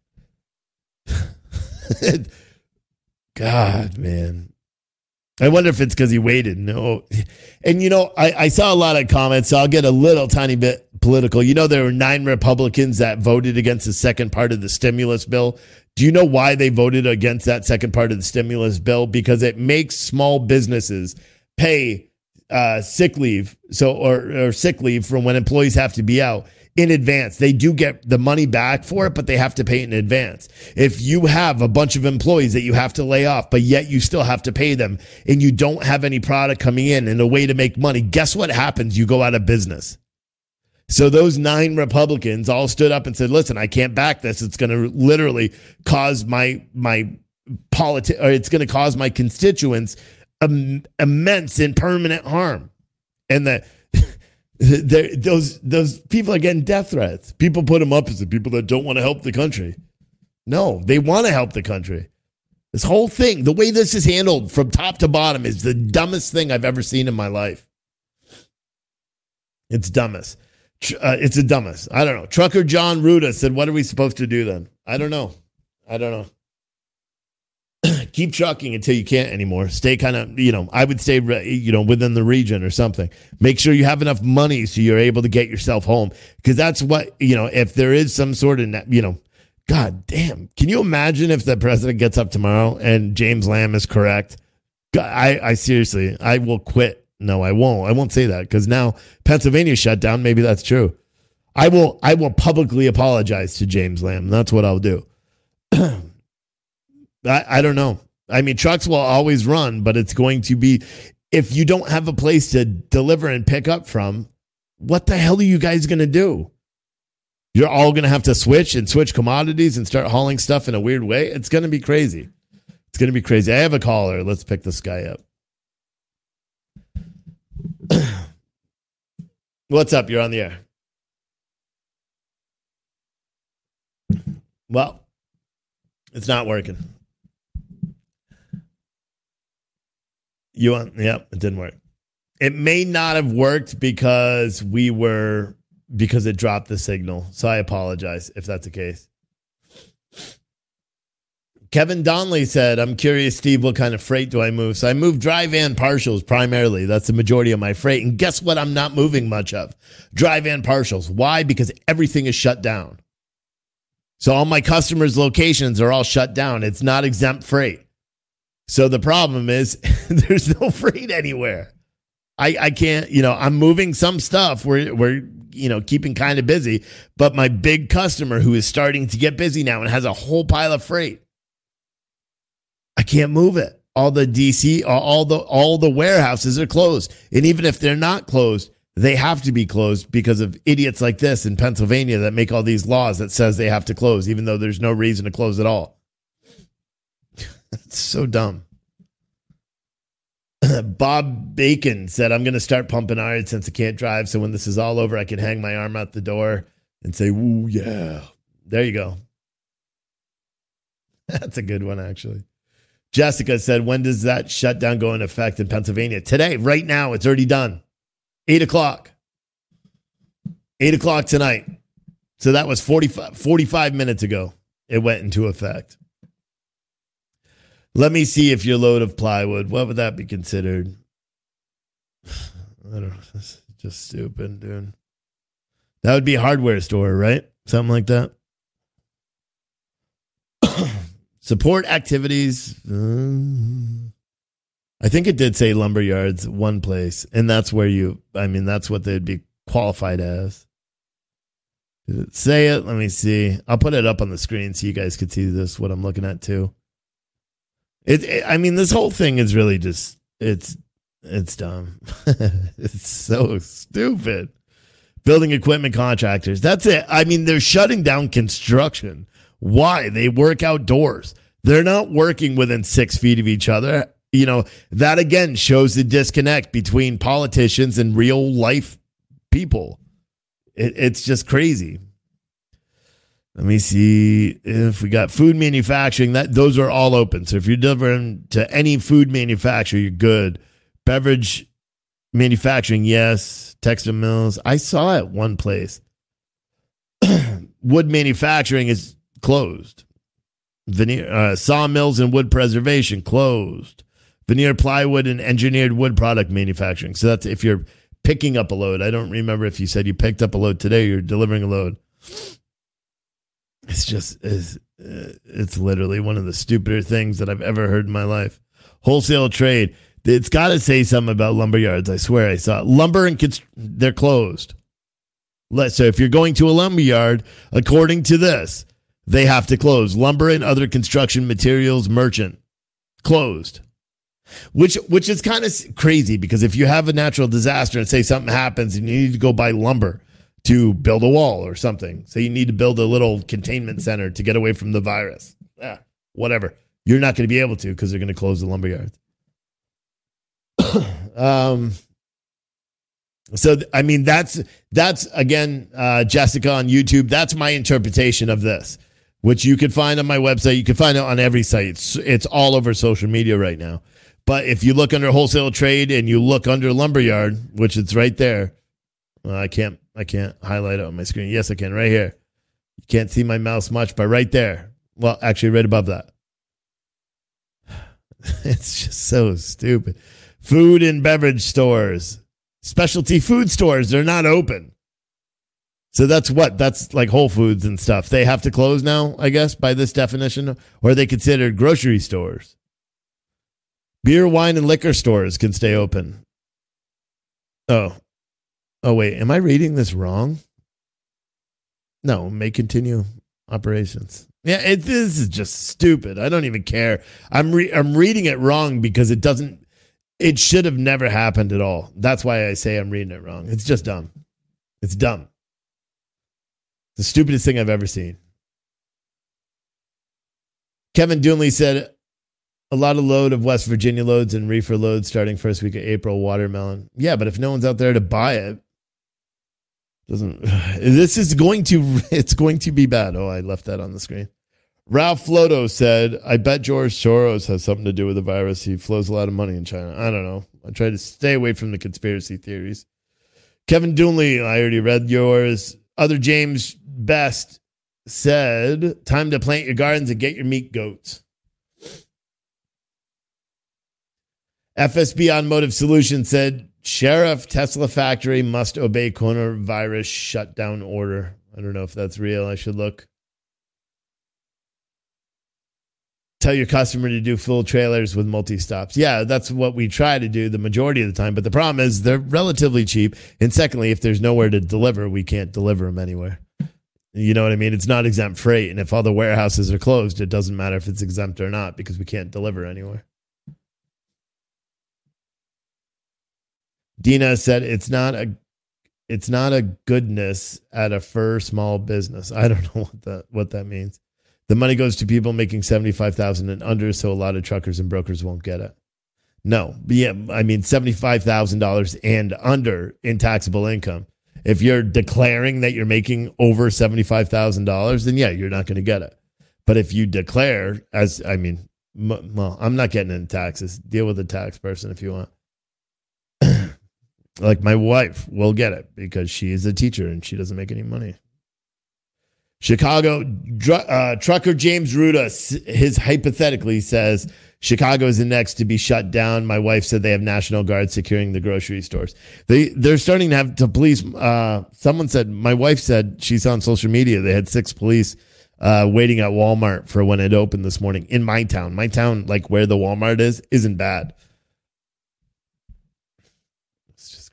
God, man. I wonder if it's because he waited. No. And, you know, I saw a lot of comments, so I'll get a little tiny bit political. You know, there were 9 Republicans that voted against the second part of the stimulus bill. Do you know why they voted against that second part of the stimulus bill? Because it makes small businesses pay sick leave, or sick leave from when employees have to be out in advance. They do get the money back for it, but they have to pay it in advance. If you have a bunch of employees that you have to lay off, but yet you still have to pay them and you don't have any product coming in and a way to make money, guess what happens? You go out of business. So those 9 Republicans all stood up and said, listen, I can't back this. It's going to literally cause my it's going to cause my constituents immense and permanent harm. And those people are getting death threats. People put them up as the people that don't want to help the country. No, they want to help the country. This whole thing, the way this is handled from top to bottom, is the dumbest thing I've ever seen in my life. It's dumbest. It's the dumbest. I don't know. Trucker John Ruda said, what are we supposed to do then? I don't know. Keep trucking until you can't anymore. Stay kind of, I would stay, within the region or something. Make sure you have enough money so you're able to get yourself home. Because that's what, if there is some sort of, God damn. Can you imagine if the president gets up tomorrow and James Lamb is correct? God, I seriously, I will quit. No, I won't. I won't say that because now Pennsylvania shut down. Maybe that's true. I will publicly apologize to James Lamb. That's what I'll do. I don't know. I mean, trucks will always run, but it's going to be, if you don't have a place to deliver and pick up from, what the hell are you guys going to do? You're all going to have to switch commodities and start hauling stuff in a weird way. It's going to be crazy. It's going to be crazy. I have a caller. Let's pick this guy up. What's up? You're on the air. Well, it's not working. Yep, it didn't work. It may not have worked because it dropped the signal. So I apologize if that's the case. Kevin Donnelly said, I'm curious, Steve, what kind of freight do I move? So I move dry van partials primarily. That's the majority of my freight. And guess what I'm not moving much of? Dry van partials. Why? Because everything is shut down. So all my customers' locations are all shut down. It's not exempt freight. So the problem is there's no freight anywhere. I can't, I'm moving some stuff. We're keeping kind of busy, but my big customer who is starting to get busy now and has a whole pile of freight, I can't move it. All the DC, all the warehouses are closed. And even if they're not closed, they have to be closed because of idiots like this in Pennsylvania that make all these laws that says they have to close, even though there's no reason to close at all. It's so dumb. Bob Bacon said, I'm going to start pumping iron since I can't drive. So when this is all over, I can hang my arm out the door and say, ooh, yeah. There you go. That's a good one, actually. Jessica said, when does that shutdown go into effect in Pennsylvania? Today, right now. It's already done. 8 o'clock. 8 o'clock tonight. So that was 45 minutes ago. It went into effect. Let me see if your load of plywood, what would that be considered? I don't know. That's just stupid, dude. That would be a hardware store, right? Something like that. Support activities. I I think it did say lumber yards one place, and that's where that's what they'd be qualified as. Did it say it? Let me see. I'll put it up on the screen so you guys can see this, what I'm looking at too. This whole thing is really just, it's dumb. It's so stupid. Building equipment contractors. That's it. They're shutting down construction. Why? They work outdoors. They're not working within 6 feet of each other. That again shows the disconnect between politicians and real life people. It's just crazy. Let me see if we got food manufacturing. Those are all open. So if you're delivering to any food manufacturer, you're good. Beverage manufacturing, yes. Textile mills. I saw it one place. Wood manufacturing is closed. Veneer sawmills and wood preservation closed. Veneer plywood and engineered wood product manufacturing. So that's if you're picking up a load. I don't remember if you said you picked up a load today or you're delivering a load. It's literally one of the stupider things that I've ever heard in my life. Wholesale trade. It's got to say something about lumber yards. I swear I saw it. Lumber and they're closed. So if you're going to a lumber yard, according to this, they have to close. Lumber and other construction materials merchant closed. Which is kind of crazy, because if you have a natural disaster and say something happens and you need to go buy lumber to build a wall or something, say you need to build a little containment center to get away from the virus, whatever, you're not going to be able to because they're going to close the lumber yards. That's again, Jessica on YouTube. That's my interpretation of this, which you can find on my website. You can find it on every site. It's all over social media right now. But if you look under wholesale trade and you look under lumberyard, which it's right there. I can't highlight it on my screen. Yes, I can right here. You can't see my mouse much, but right there. Well, actually right above that. It's just so stupid. Food and beverage stores, specialty food stores, they're not open. So that's like Whole Foods and stuff. They have to close now, I guess, by this definition, or are they considered grocery stores? Beer, wine, and liquor stores can stay open. Oh, wait. Am I reading this wrong? No, may continue operations. Yeah, this is just stupid. I don't even care. I'm reading it wrong because it should have never happened at all. That's why I say I'm reading it wrong. It's just dumb. It's dumb. The stupidest thing I've ever seen. Kevin Dunley said, a lot of load of West Virginia loads and reefer loads starting first week of April, watermelon. Yeah, but if no one's out there to buy it, it's going to be bad. Oh, I left that on the screen. Ralph Floto said, I bet George Soros has something to do with the virus. He flows a lot of money in China. I don't know. I try to stay away from the conspiracy theories. Kevin Dunley, I already read yours. Other James Best said, time to plant your gardens and get your meat goats. FSB Automotive Solutions said, Sheriff Tesla factory must obey coronavirus shutdown order. I don't know if that's real. I should look. Tell your customer to do full trailers with multi-stops. Yeah, that's what we try to do the majority of the time. But the problem is they're relatively cheap. And secondly, if there's nowhere to deliver, we can't deliver them anywhere. You know what I mean? It's not exempt freight. And if all the warehouses are closed, it doesn't matter if it's exempt or not because we can't deliver anywhere. Dina said it's not a goodness at a for small business. I don't know what that means. The money goes to people making $75,000 and under, so a lot of truckers and brokers won't get it. No, yeah, I mean $75,000 and under in taxable income. If you're declaring that you're making over $75,000, then yeah, you're not going to get it. But if you declare I'm not getting into taxes. Deal with a tax person if you want. Like my wife will get it because she is a teacher and she doesn't make any money. Chicago trucker James Ruda, his hypothetically says Chicago is the next to be shut down. My wife said they have National Guard securing the grocery stores. They're starting to have to police. Someone said, my wife said she's on social media. They had 6 police waiting at Walmart for when it opened this morning in my town. My town, like where the Walmart is, isn't bad.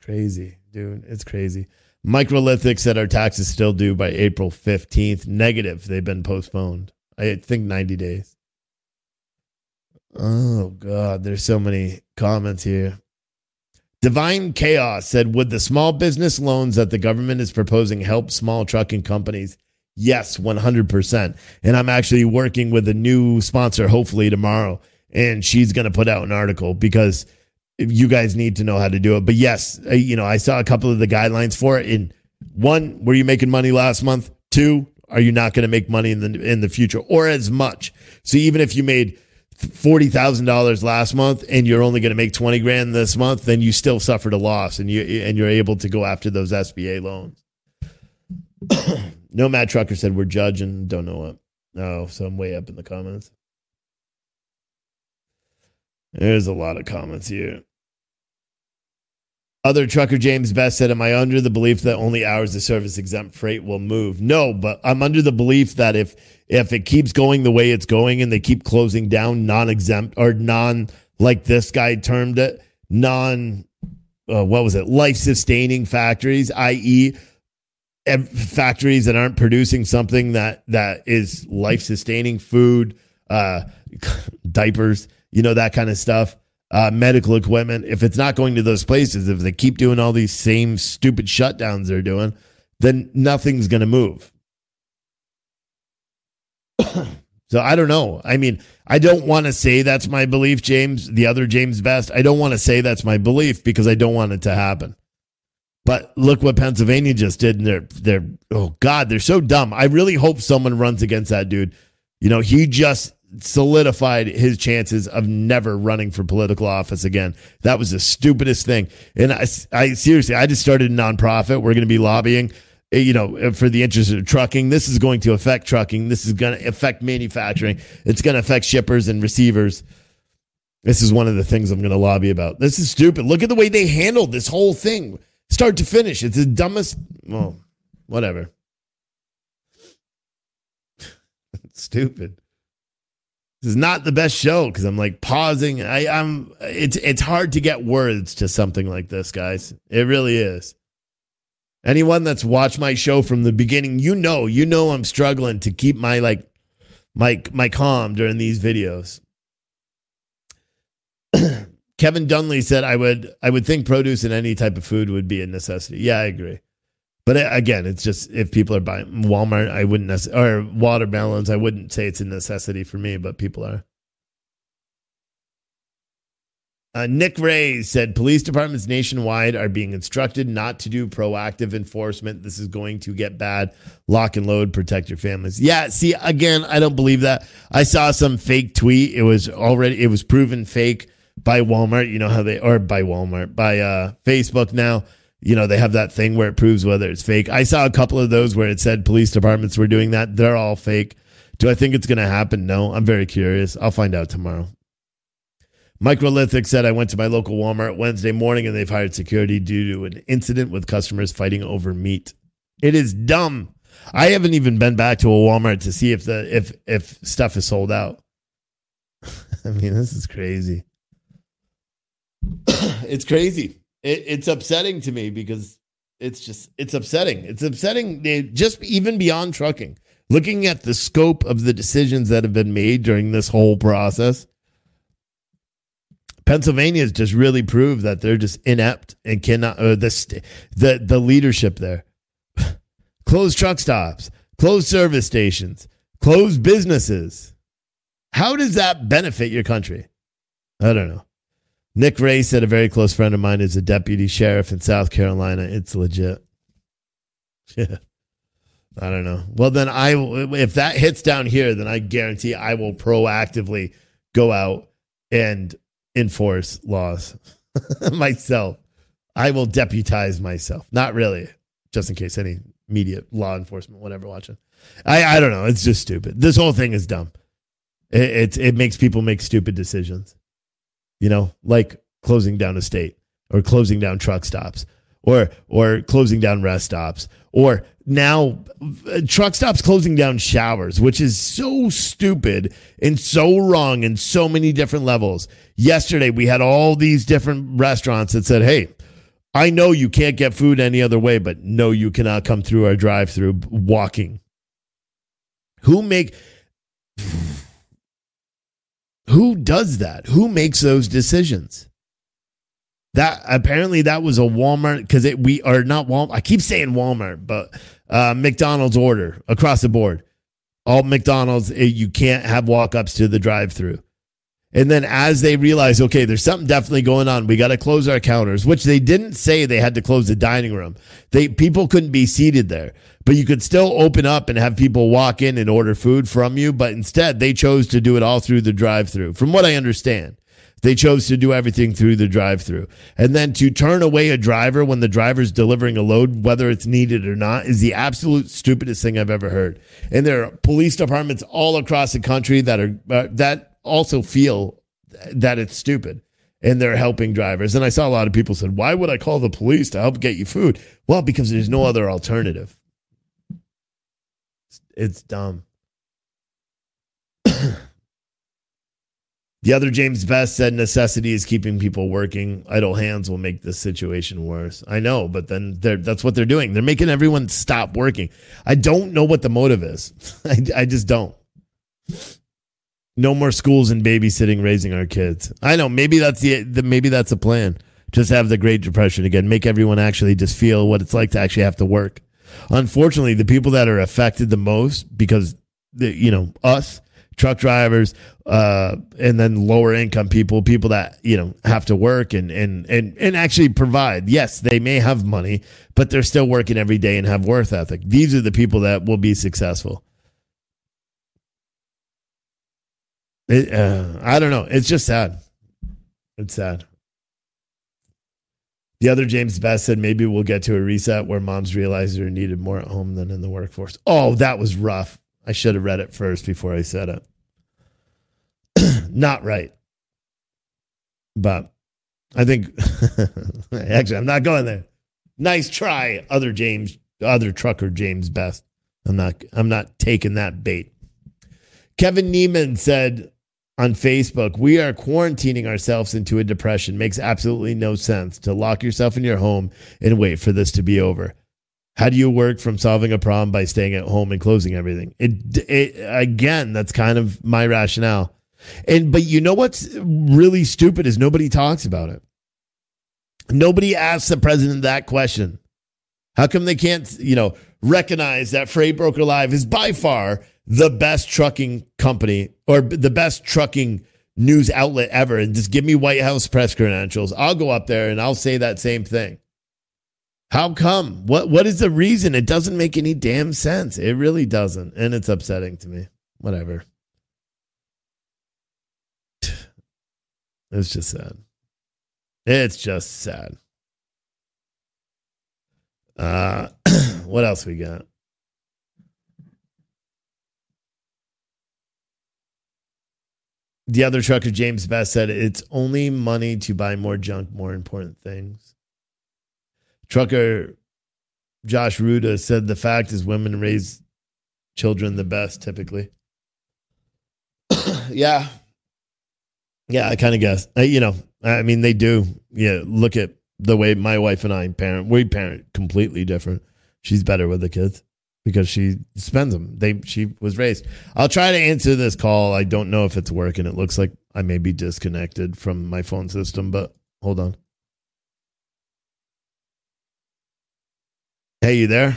crazy, dude. It's crazy. Microlithic said our tax is still due by April 15th. Negative. They've been postponed. I think 90 days. Oh, God. There's so many comments here. Divine Chaos said, would the small business loans that the government is proposing help small trucking companies? Yes, 100%. And I'm actually working with a new sponsor, hopefully tomorrow. And she's going to put out an article because you guys need to know how to do it. But yes, I saw a couple of the guidelines for it. In one, were you making money last month? Two, are you not going to make money in the future or as much? So even if you made $40,000 last month and you're only going to make 20 grand this month, then you still suffered a loss and you're able to go after those SBA loans. Nomad Trucker said we're judging. Don't know what. Oh, so I'm way up in the comments. There's a lot of comments here. Other trucker James Best said, am I under the belief that only hours of service exempt freight will move? No, but I'm under the belief that if it keeps going the way it's going and they keep closing down non-exempt or like this guy termed it, life-sustaining factories, i.e. factories that aren't producing something that is life-sustaining, food, diapers, that kind of stuff, medical equipment. If it's not going to those places, if they keep doing all these same stupid shutdowns they're doing, then nothing's going to move. So I don't know. I mean, I don't want to say that's my belief, James, the other James Best. I don't want to say that's my belief because I don't want it to happen. But look what Pennsylvania just did. And they're so dumb. I really hope someone runs against that dude. He just solidified his chances of never running for political office again. That was the stupidest thing. And I seriously, I just started a nonprofit. We're going to be lobbying, for the interest of trucking. This is going to affect trucking. This is going to affect manufacturing. It's going to affect shippers and receivers. This is one of the things I'm going to lobby about. This is stupid. Look at the way they handled this whole thing, start to finish. It's the dumbest. Well, whatever. Stupid. This is not the best show because I'm like pausing. It's hard to get words to something like this, guys. It really is. Anyone that's watched my show from the beginning, you know I'm struggling to keep my calm during these videos. Kevin Dunley said I would think produce and any type of food would be a necessity. Yeah, I agree. But again, it's just if people are buying Walmart, I wouldn't or watermelons, I wouldn't say it's a necessity for me, but people are. Nick Ray said police departments nationwide are being instructed not to do proactive enforcement. This is going to get bad. Lock and load, protect your families. Yeah, see, again, I don't believe that. I saw some fake tweet. It was proven fake by Walmart. By Facebook now. They have that thing where it proves whether it's fake. I saw a couple of those where it said police departments were doing that. They're all fake. Do I think it's going to happen? No. I'm very curious. I'll find out tomorrow. Microlithic said, I went to my local Walmart Wednesday morning and they've hired security due to an incident with customers fighting over meat. It is dumb. I haven't even been back to a Walmart to see if stuff is sold out. I mean, this is crazy. It's crazy. It's upsetting to me because it's upsetting. It's upsetting just even beyond trucking. Looking at the scope of the decisions that have been made during this whole process, Pennsylvania has just really proved that they're just inept and cannot. The leadership there, close truck stops, close service stations, close businesses. How does that benefit your country? I don't know. Nick Ray said a very close friend of mine is a deputy sheriff in South Carolina. It's legit. Yeah. I don't know. Well, then if that hits down here, then I guarantee I will proactively go out and enforce laws myself. I will deputize myself. Not really, just in case any media, law enforcement, whatever watching. I don't know. It's just stupid. This whole thing is dumb. It makes people make stupid decisions. Like closing down a state or closing down truck stops or closing down rest stops or now truck stops closing down showers, which is so stupid and so wrong in so many different levels. Yesterday, we had all these different restaurants that said, hey, I know you can't get food any other way, but no, you cannot come through our drive-through walking. Who does that? Who makes those decisions? That apparently that was a Walmart, because we are not Walmart. I keep saying Walmart, but McDonald's order across the board. All McDonald's, you can't have walk-ups to the drive-through. And then as they realize, okay, there's something definitely going on, we got to close our counters, which they didn't say they had to close the dining room. People couldn't be seated there, but you could still open up and have people walk in and order food from you. But instead, they chose to do it all through the drive-through. From what I understand, they chose to do everything through the drive-through. And then to turn away a driver when the driver's delivering a load, whether it's needed or not, is the absolute stupidest thing I've ever heard. And there are police departments all across the country that are that also feel that it's stupid, and they're helping drivers. And I saw a lot of people said, why would I call the police to help get you food? Well, because there's no other alternative. It's dumb. The other James Best said necessity is keeping people working. Idle hands will make this situation worse. I know, but then that's what they're doing. They're making everyone stop working. I don't know what the motive is. I just don't. No more schools and babysitting raising our kids. I know, maybe that's maybe that's a plan. Just have the Great Depression again. Make everyone actually just feel what it's like to actually have to work. Unfortunately, the people that are affected the most, because us, truck drivers, and then lower income people that have to work and actually provide. Yes, they may have money, but they're still working every day and have worth ethic. These are the people that will be successful. I don't know. It's just sad. It's sad. The other James Best said maybe we'll get to a reset where moms realize they're needed more at home than in the workforce. Oh, that was rough. I should have read it first before I said it. Not right. But I think actually I'm not going there. Nice try, other trucker James Best. I'm not taking that bait. Kevin Neiman said on Facebook, we are quarantining ourselves into a depression. Makes absolutely no sense to lock yourself in your home and wait for this to be over. How do you work from solving a problem by staying at home and closing everything? Again, that's kind of my rationale. But you know what's really stupid is nobody talks about it. Nobody asks the president that question. How come they can't, recognize that Freight Broker Live is by far the best trucking company or the best trucking news outlet ever, and just give me White House press credentials? I'll go up there and I'll say that same thing. How come? What is the reason? It doesn't make any damn sense. It really doesn't. And it's upsetting to me. Whatever. It's just sad. It's just sad. What else we got? The other trucker, James Best, said it's only money to buy more junk, more important things. Trucker Josh Ruda said the fact is women raise children the best, typically. Yeah, I kind of guess. They do. Yeah, look at the way my wife and I parent. We parent completely different. She's better with the kids because she spends them. She was raised. I'll try to answer this call. I don't know if it's working. It looks like I may be disconnected from my phone system, but hold on. Hey, you there?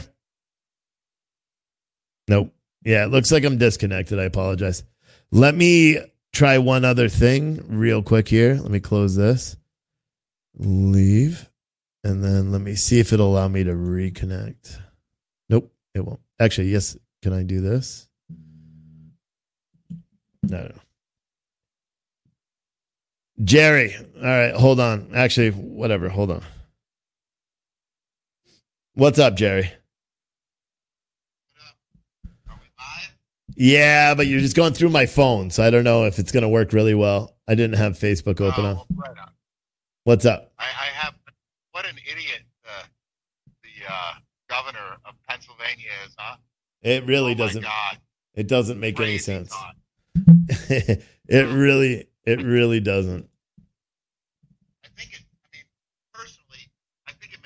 Nope. Yeah, it looks like I'm disconnected. I apologize. Let me try one other thing real quick here. Let me close this. Leave. And then let me see if it'll allow me to reconnect. Nope, it won't. Actually, yes. Can I do this? No. Jerry. All right, hold on. Actually, whatever. Hold on. What's up, Jerry? Are we live? Yeah, but you're just going through my phone, so I don't know if it's going to work really well. I didn't have Facebook open up. Right on. What's up? I have. What an idiot the governor of Pennsylvania is, huh? It really doesn't. God. It doesn't make any sense. Thought. It really doesn't. Personally, I think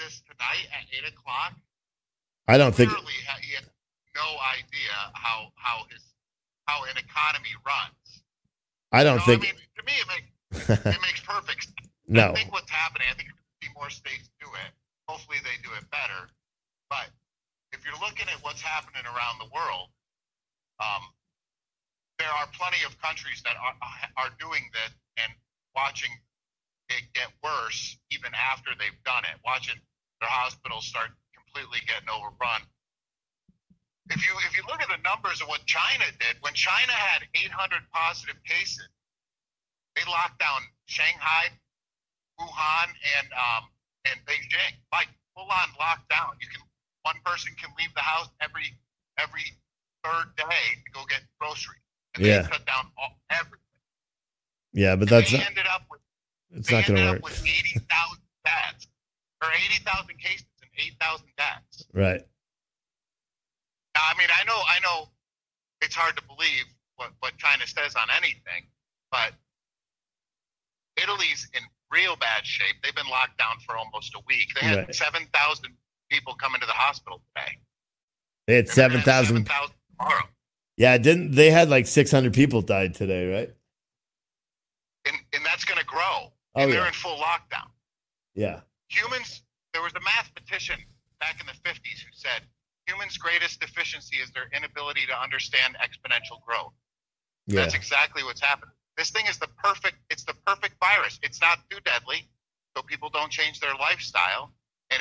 this tonight at 8:00. I don't think he has no idea how an economy runs. I don't think. I mean, to me, it makes perfect sense. No. I think what's happening, I think you're going to see more states do it. Hopefully they do it better. But if you're looking at what's happening around the world, there are plenty of countries that are doing this and watching it get worse even after they've done it, watching their hospitals start completely getting overrun. If you look at the numbers of what China did, when China had 800 positive cases, they locked down Shanghai, Wuhan, and Beijing, like full-on lockdown. One person can leave the house every third day to go get groceries, and they shut down everything. Yeah, but it's not going to work. With 80,000 deaths, or 80,000 cases and 8,000 deaths. Right. Now, I mean, I know, it's hard to believe what China says on anything, but Italy's in real bad shape. They've been locked down for almost a week. They had 7,000 people come into the hospital today. They had 7,000 tomorrow. Yeah, they had like 600 people died today, right? And that's going to grow. And they're in full lockdown. Yeah. There was a mathematician back in the 50s who said, humans' greatest deficiency is their inability to understand exponential growth. Yeah. That's exactly what's happening. This thing is the perfect virus. It's not too deadly, so people don't change their lifestyle. And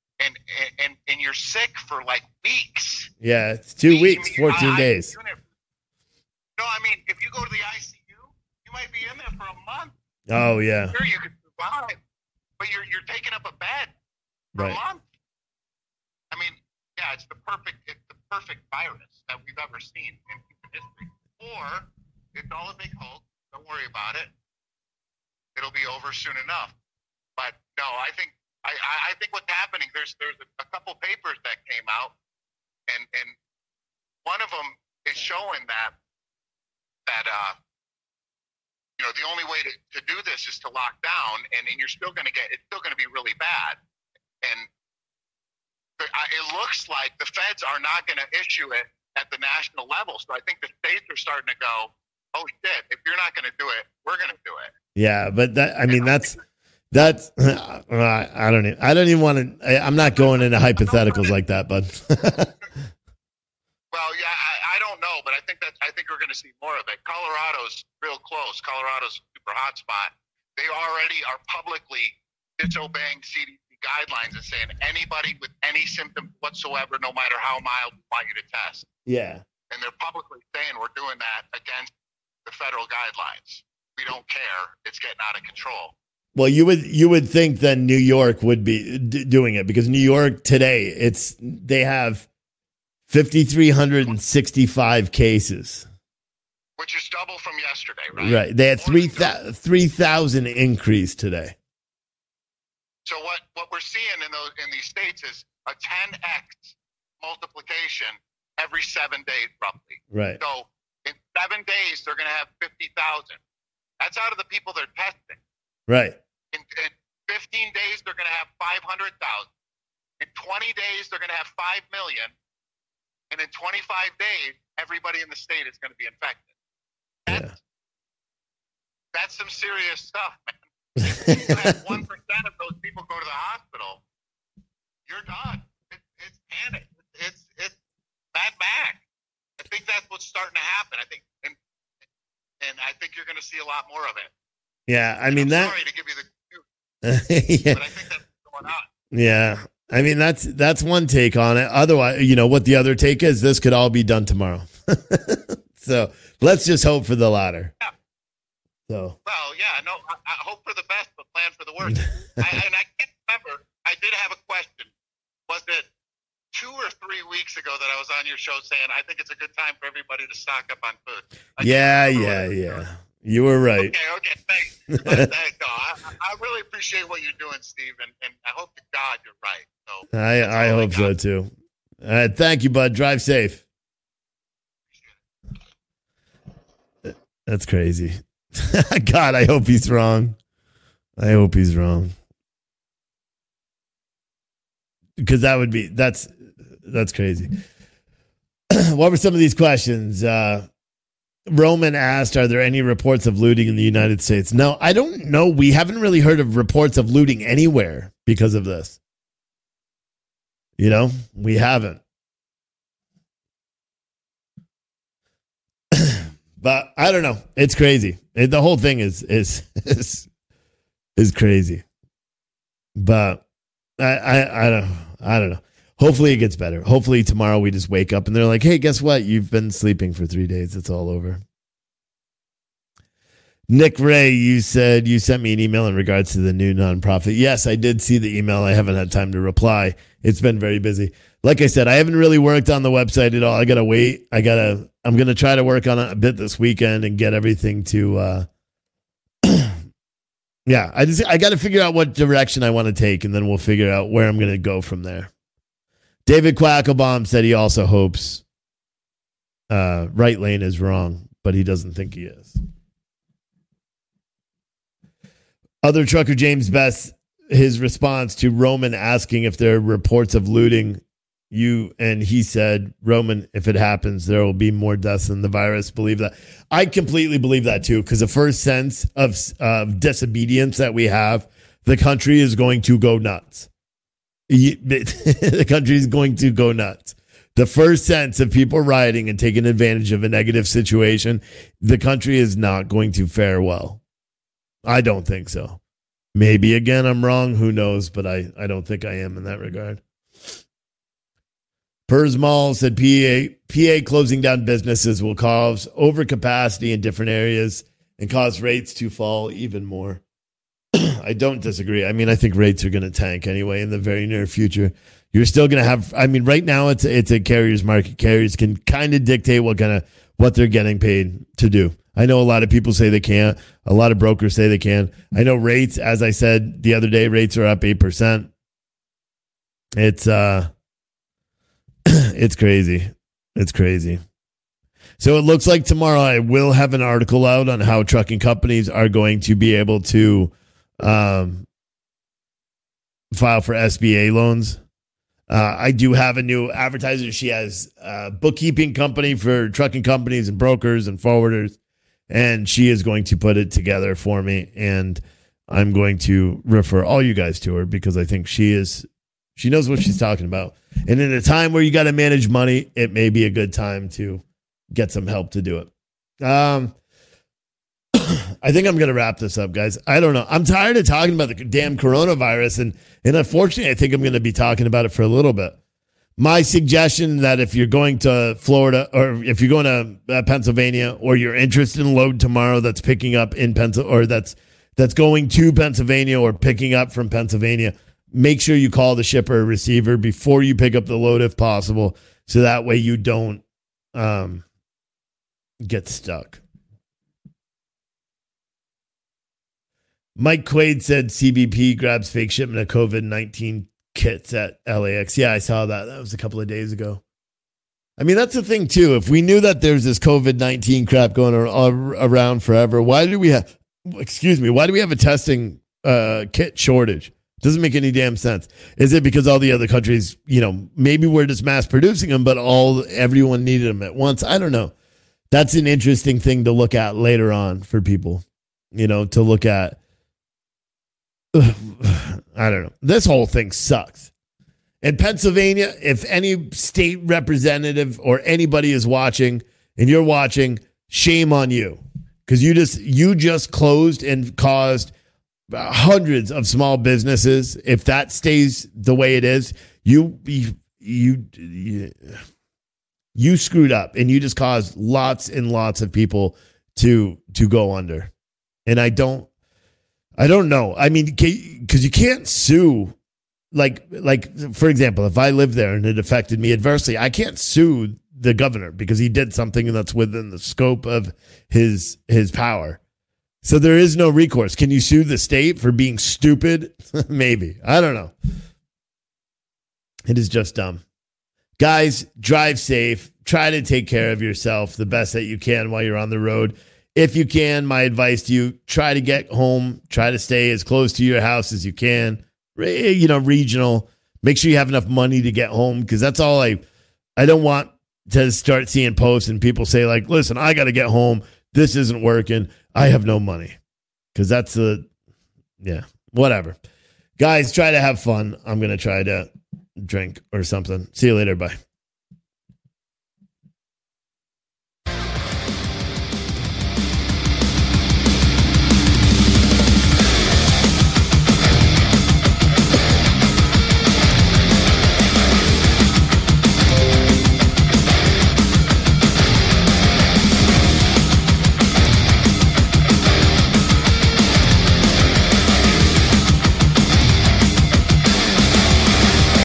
and you're sick for like weeks. Yeah, it's 2 weeks, 14 days. No, I mean, if you go to the ICU, you might be in there for a month. Oh, yeah. Sure, you could survive, but you're taking up a bed for a month. I mean, yeah, it's the perfect virus that we've ever seen in human history. Or it's all a big hoax. Don't worry about it. It'll be over soon enough. But no, I think what's happening. There's a couple papers that came out, and one of them is showing that the only way to do this is to lock down, and it's still going to be really bad. And it looks like the feds are not going to issue it at the national level. So I think the states are starting to go, oh shit, if you're not going to do it, we're going to do it. Yeah, but that's I don't even want to. I'm not going into hypotheticals like that, bud. Well, yeah, I don't know, but I think we're going to see more of it. Colorado's real close. Colorado's a super hot spot. They already are publicly disobeying CDC guidelines and saying anybody with any symptom whatsoever, no matter how mild, we want you to test. Yeah. And they're publicly saying we're doing that against the federal guidelines. We don't care. It's getting out of control. Well, you would think that New York would be doing it, because New York today, they have 5,365 cases. Which is double from yesterday, right? Right. They had 3,000 increase today. So what we're seeing in these states is a 10x multiplication every 7 days, roughly. Right. So in 7 days, they're going to have 50,000. That's out of the people they're testing. Right. In 15 days, they're going to have 500,000. In 20 days, they're going to have 5 million. And in 25 days, everybody in the state is going to be infected. That's some serious stuff, man. If you have 1% of those people go to the hospital, you're done. It's panic. It's Mad Max. I think that's what's starting to happen. I think, and I think you're going to see a lot more of it. Yeah, I mean, sorry to give you the news, but I think that's what's going on. Yeah, I mean that's one take on it. Otherwise, what the other take is, this could all be done tomorrow. So let's just hope for the latter. Yeah. So. Well, yeah, no, I hope for the best, but plan for the worst. I can't remember. I did have a question. Was it 2 or 3 weeks ago that I was on your show saying I think it's a good time for everybody to stock up on food? Yeah. You were right. Okay, thanks. I really appreciate what you're doing, Steve, and I hope to God you're right. So I hope so too. Thank you, bud. Drive safe. That's crazy. God, I hope he's wrong. because that's crazy. What were some of these questions? Roman asked, are there any reports of looting in the United States? No, I don't know. We haven't really heard of reports of looting anywhere because of this. We haven't. But I don't know. It's crazy. The whole thing is crazy. But I don't know. Hopefully it gets better. Hopefully tomorrow we just wake up and they're like, hey, guess what? You've been sleeping for 3 days. It's all over. Nick Ray, you said you sent me an email in regards to the new nonprofit. Yes, I did see the email. I haven't had time to reply. It's been very busy. Like I said, I haven't really worked on the website at all. I got to wait. I'm going to try to work on it a bit this weekend and get everything to, yeah, I got to figure out what direction I want to take, and then we'll figure out where I'm going to go from there. David Quackelbaum said he also hopes Right Lane is wrong, but he doesn't think he is. Other trucker James Best, his response to Roman asking if there are reports of looting, and he said, Roman, if it happens, there will be more deaths than the virus. Believe that. I completely believe that too, because the first sense of disobedience that we have, the country is going to go nuts. The country is going to go nuts. The first sense of people rioting and taking advantage of a negative situation, the country is not going to fare well. I don't think so. Maybe, again, I'm wrong. Who knows? But I don't think I am in that regard. Pers Mall said PA closing down businesses will cause overcapacity in different areas and cause rates to fall even more. I don't disagree. I mean, I think rates are going to tank anyway in the very near future. You're still going to have, I mean, right now it's a carrier's market. Carriers can kind of dictate what they're getting paid to do. I know a lot of people say they can't. A lot of brokers say they can. I know rates, as I said the other day, rates are up 8%. It's crazy. It's crazy. So it looks like tomorrow I will have an article out on how trucking companies are going to be able to file for SBA loans. I do have a new advertiser. She has a bookkeeping company for trucking companies and brokers and forwarders, and she is going to put it together for me. And I'm going to refer all you guys to her because I think she knows what she's talking about. And in a time where you got to manage money, it may be a good time to get some help to do it. I think I'm going to wrap this up, guys. I don't know. I'm tired of talking about the damn coronavirus. And unfortunately, I think I'm going to be talking about it for a little bit. My suggestion that if you're going to Florida or if you're going to Pennsylvania or you're interested in load tomorrow that's picking up in Pennsylvania or that's going to Pennsylvania or picking up from Pennsylvania, make sure you call the shipper or receiver before you pick up the load if possible. So that way you don't get stuck. Mike Quaid said CBP grabs fake shipment of COVID-19 kits at LAX. Yeah, I saw that. That was a couple of days ago. I mean, that's the thing, too. If we knew that there's this COVID-19 crap going around forever, why do we have a testing kit shortage? Doesn't make any damn sense. Is it because all the other countries, maybe we're just mass producing them, but everyone needed them at once? I don't know. That's an interesting thing to look at later on for people, to look at. I don't know. This whole thing sucks. In Pennsylvania, if any state representative or anybody is watching and you're watching, shame on you. Because you just closed and caused hundreds of small businesses. If that stays the way it is, you screwed up and you just caused lots and lots of people to go under. And I don't know. I mean, because you can't sue. Like for example, if I lived there and it affected me adversely, I can't sue the governor because he did something that's within the scope of his power. So there is no recourse. Can you sue the state for being stupid? Maybe. I don't know. It is just dumb. Guys, drive safe. Try to take care of yourself the best that you can while you're on the road. If you can, my advice to you, try to get home. Try to stay as close to your house as you can. Regional. Make sure you have enough money to get home, because that's all I don't want to start seeing posts and people say like, listen, I got to get home. This isn't working. I have no money. Because that's whatever. Guys, try to have fun. I'm going to try to drink or something. See you later. Bye.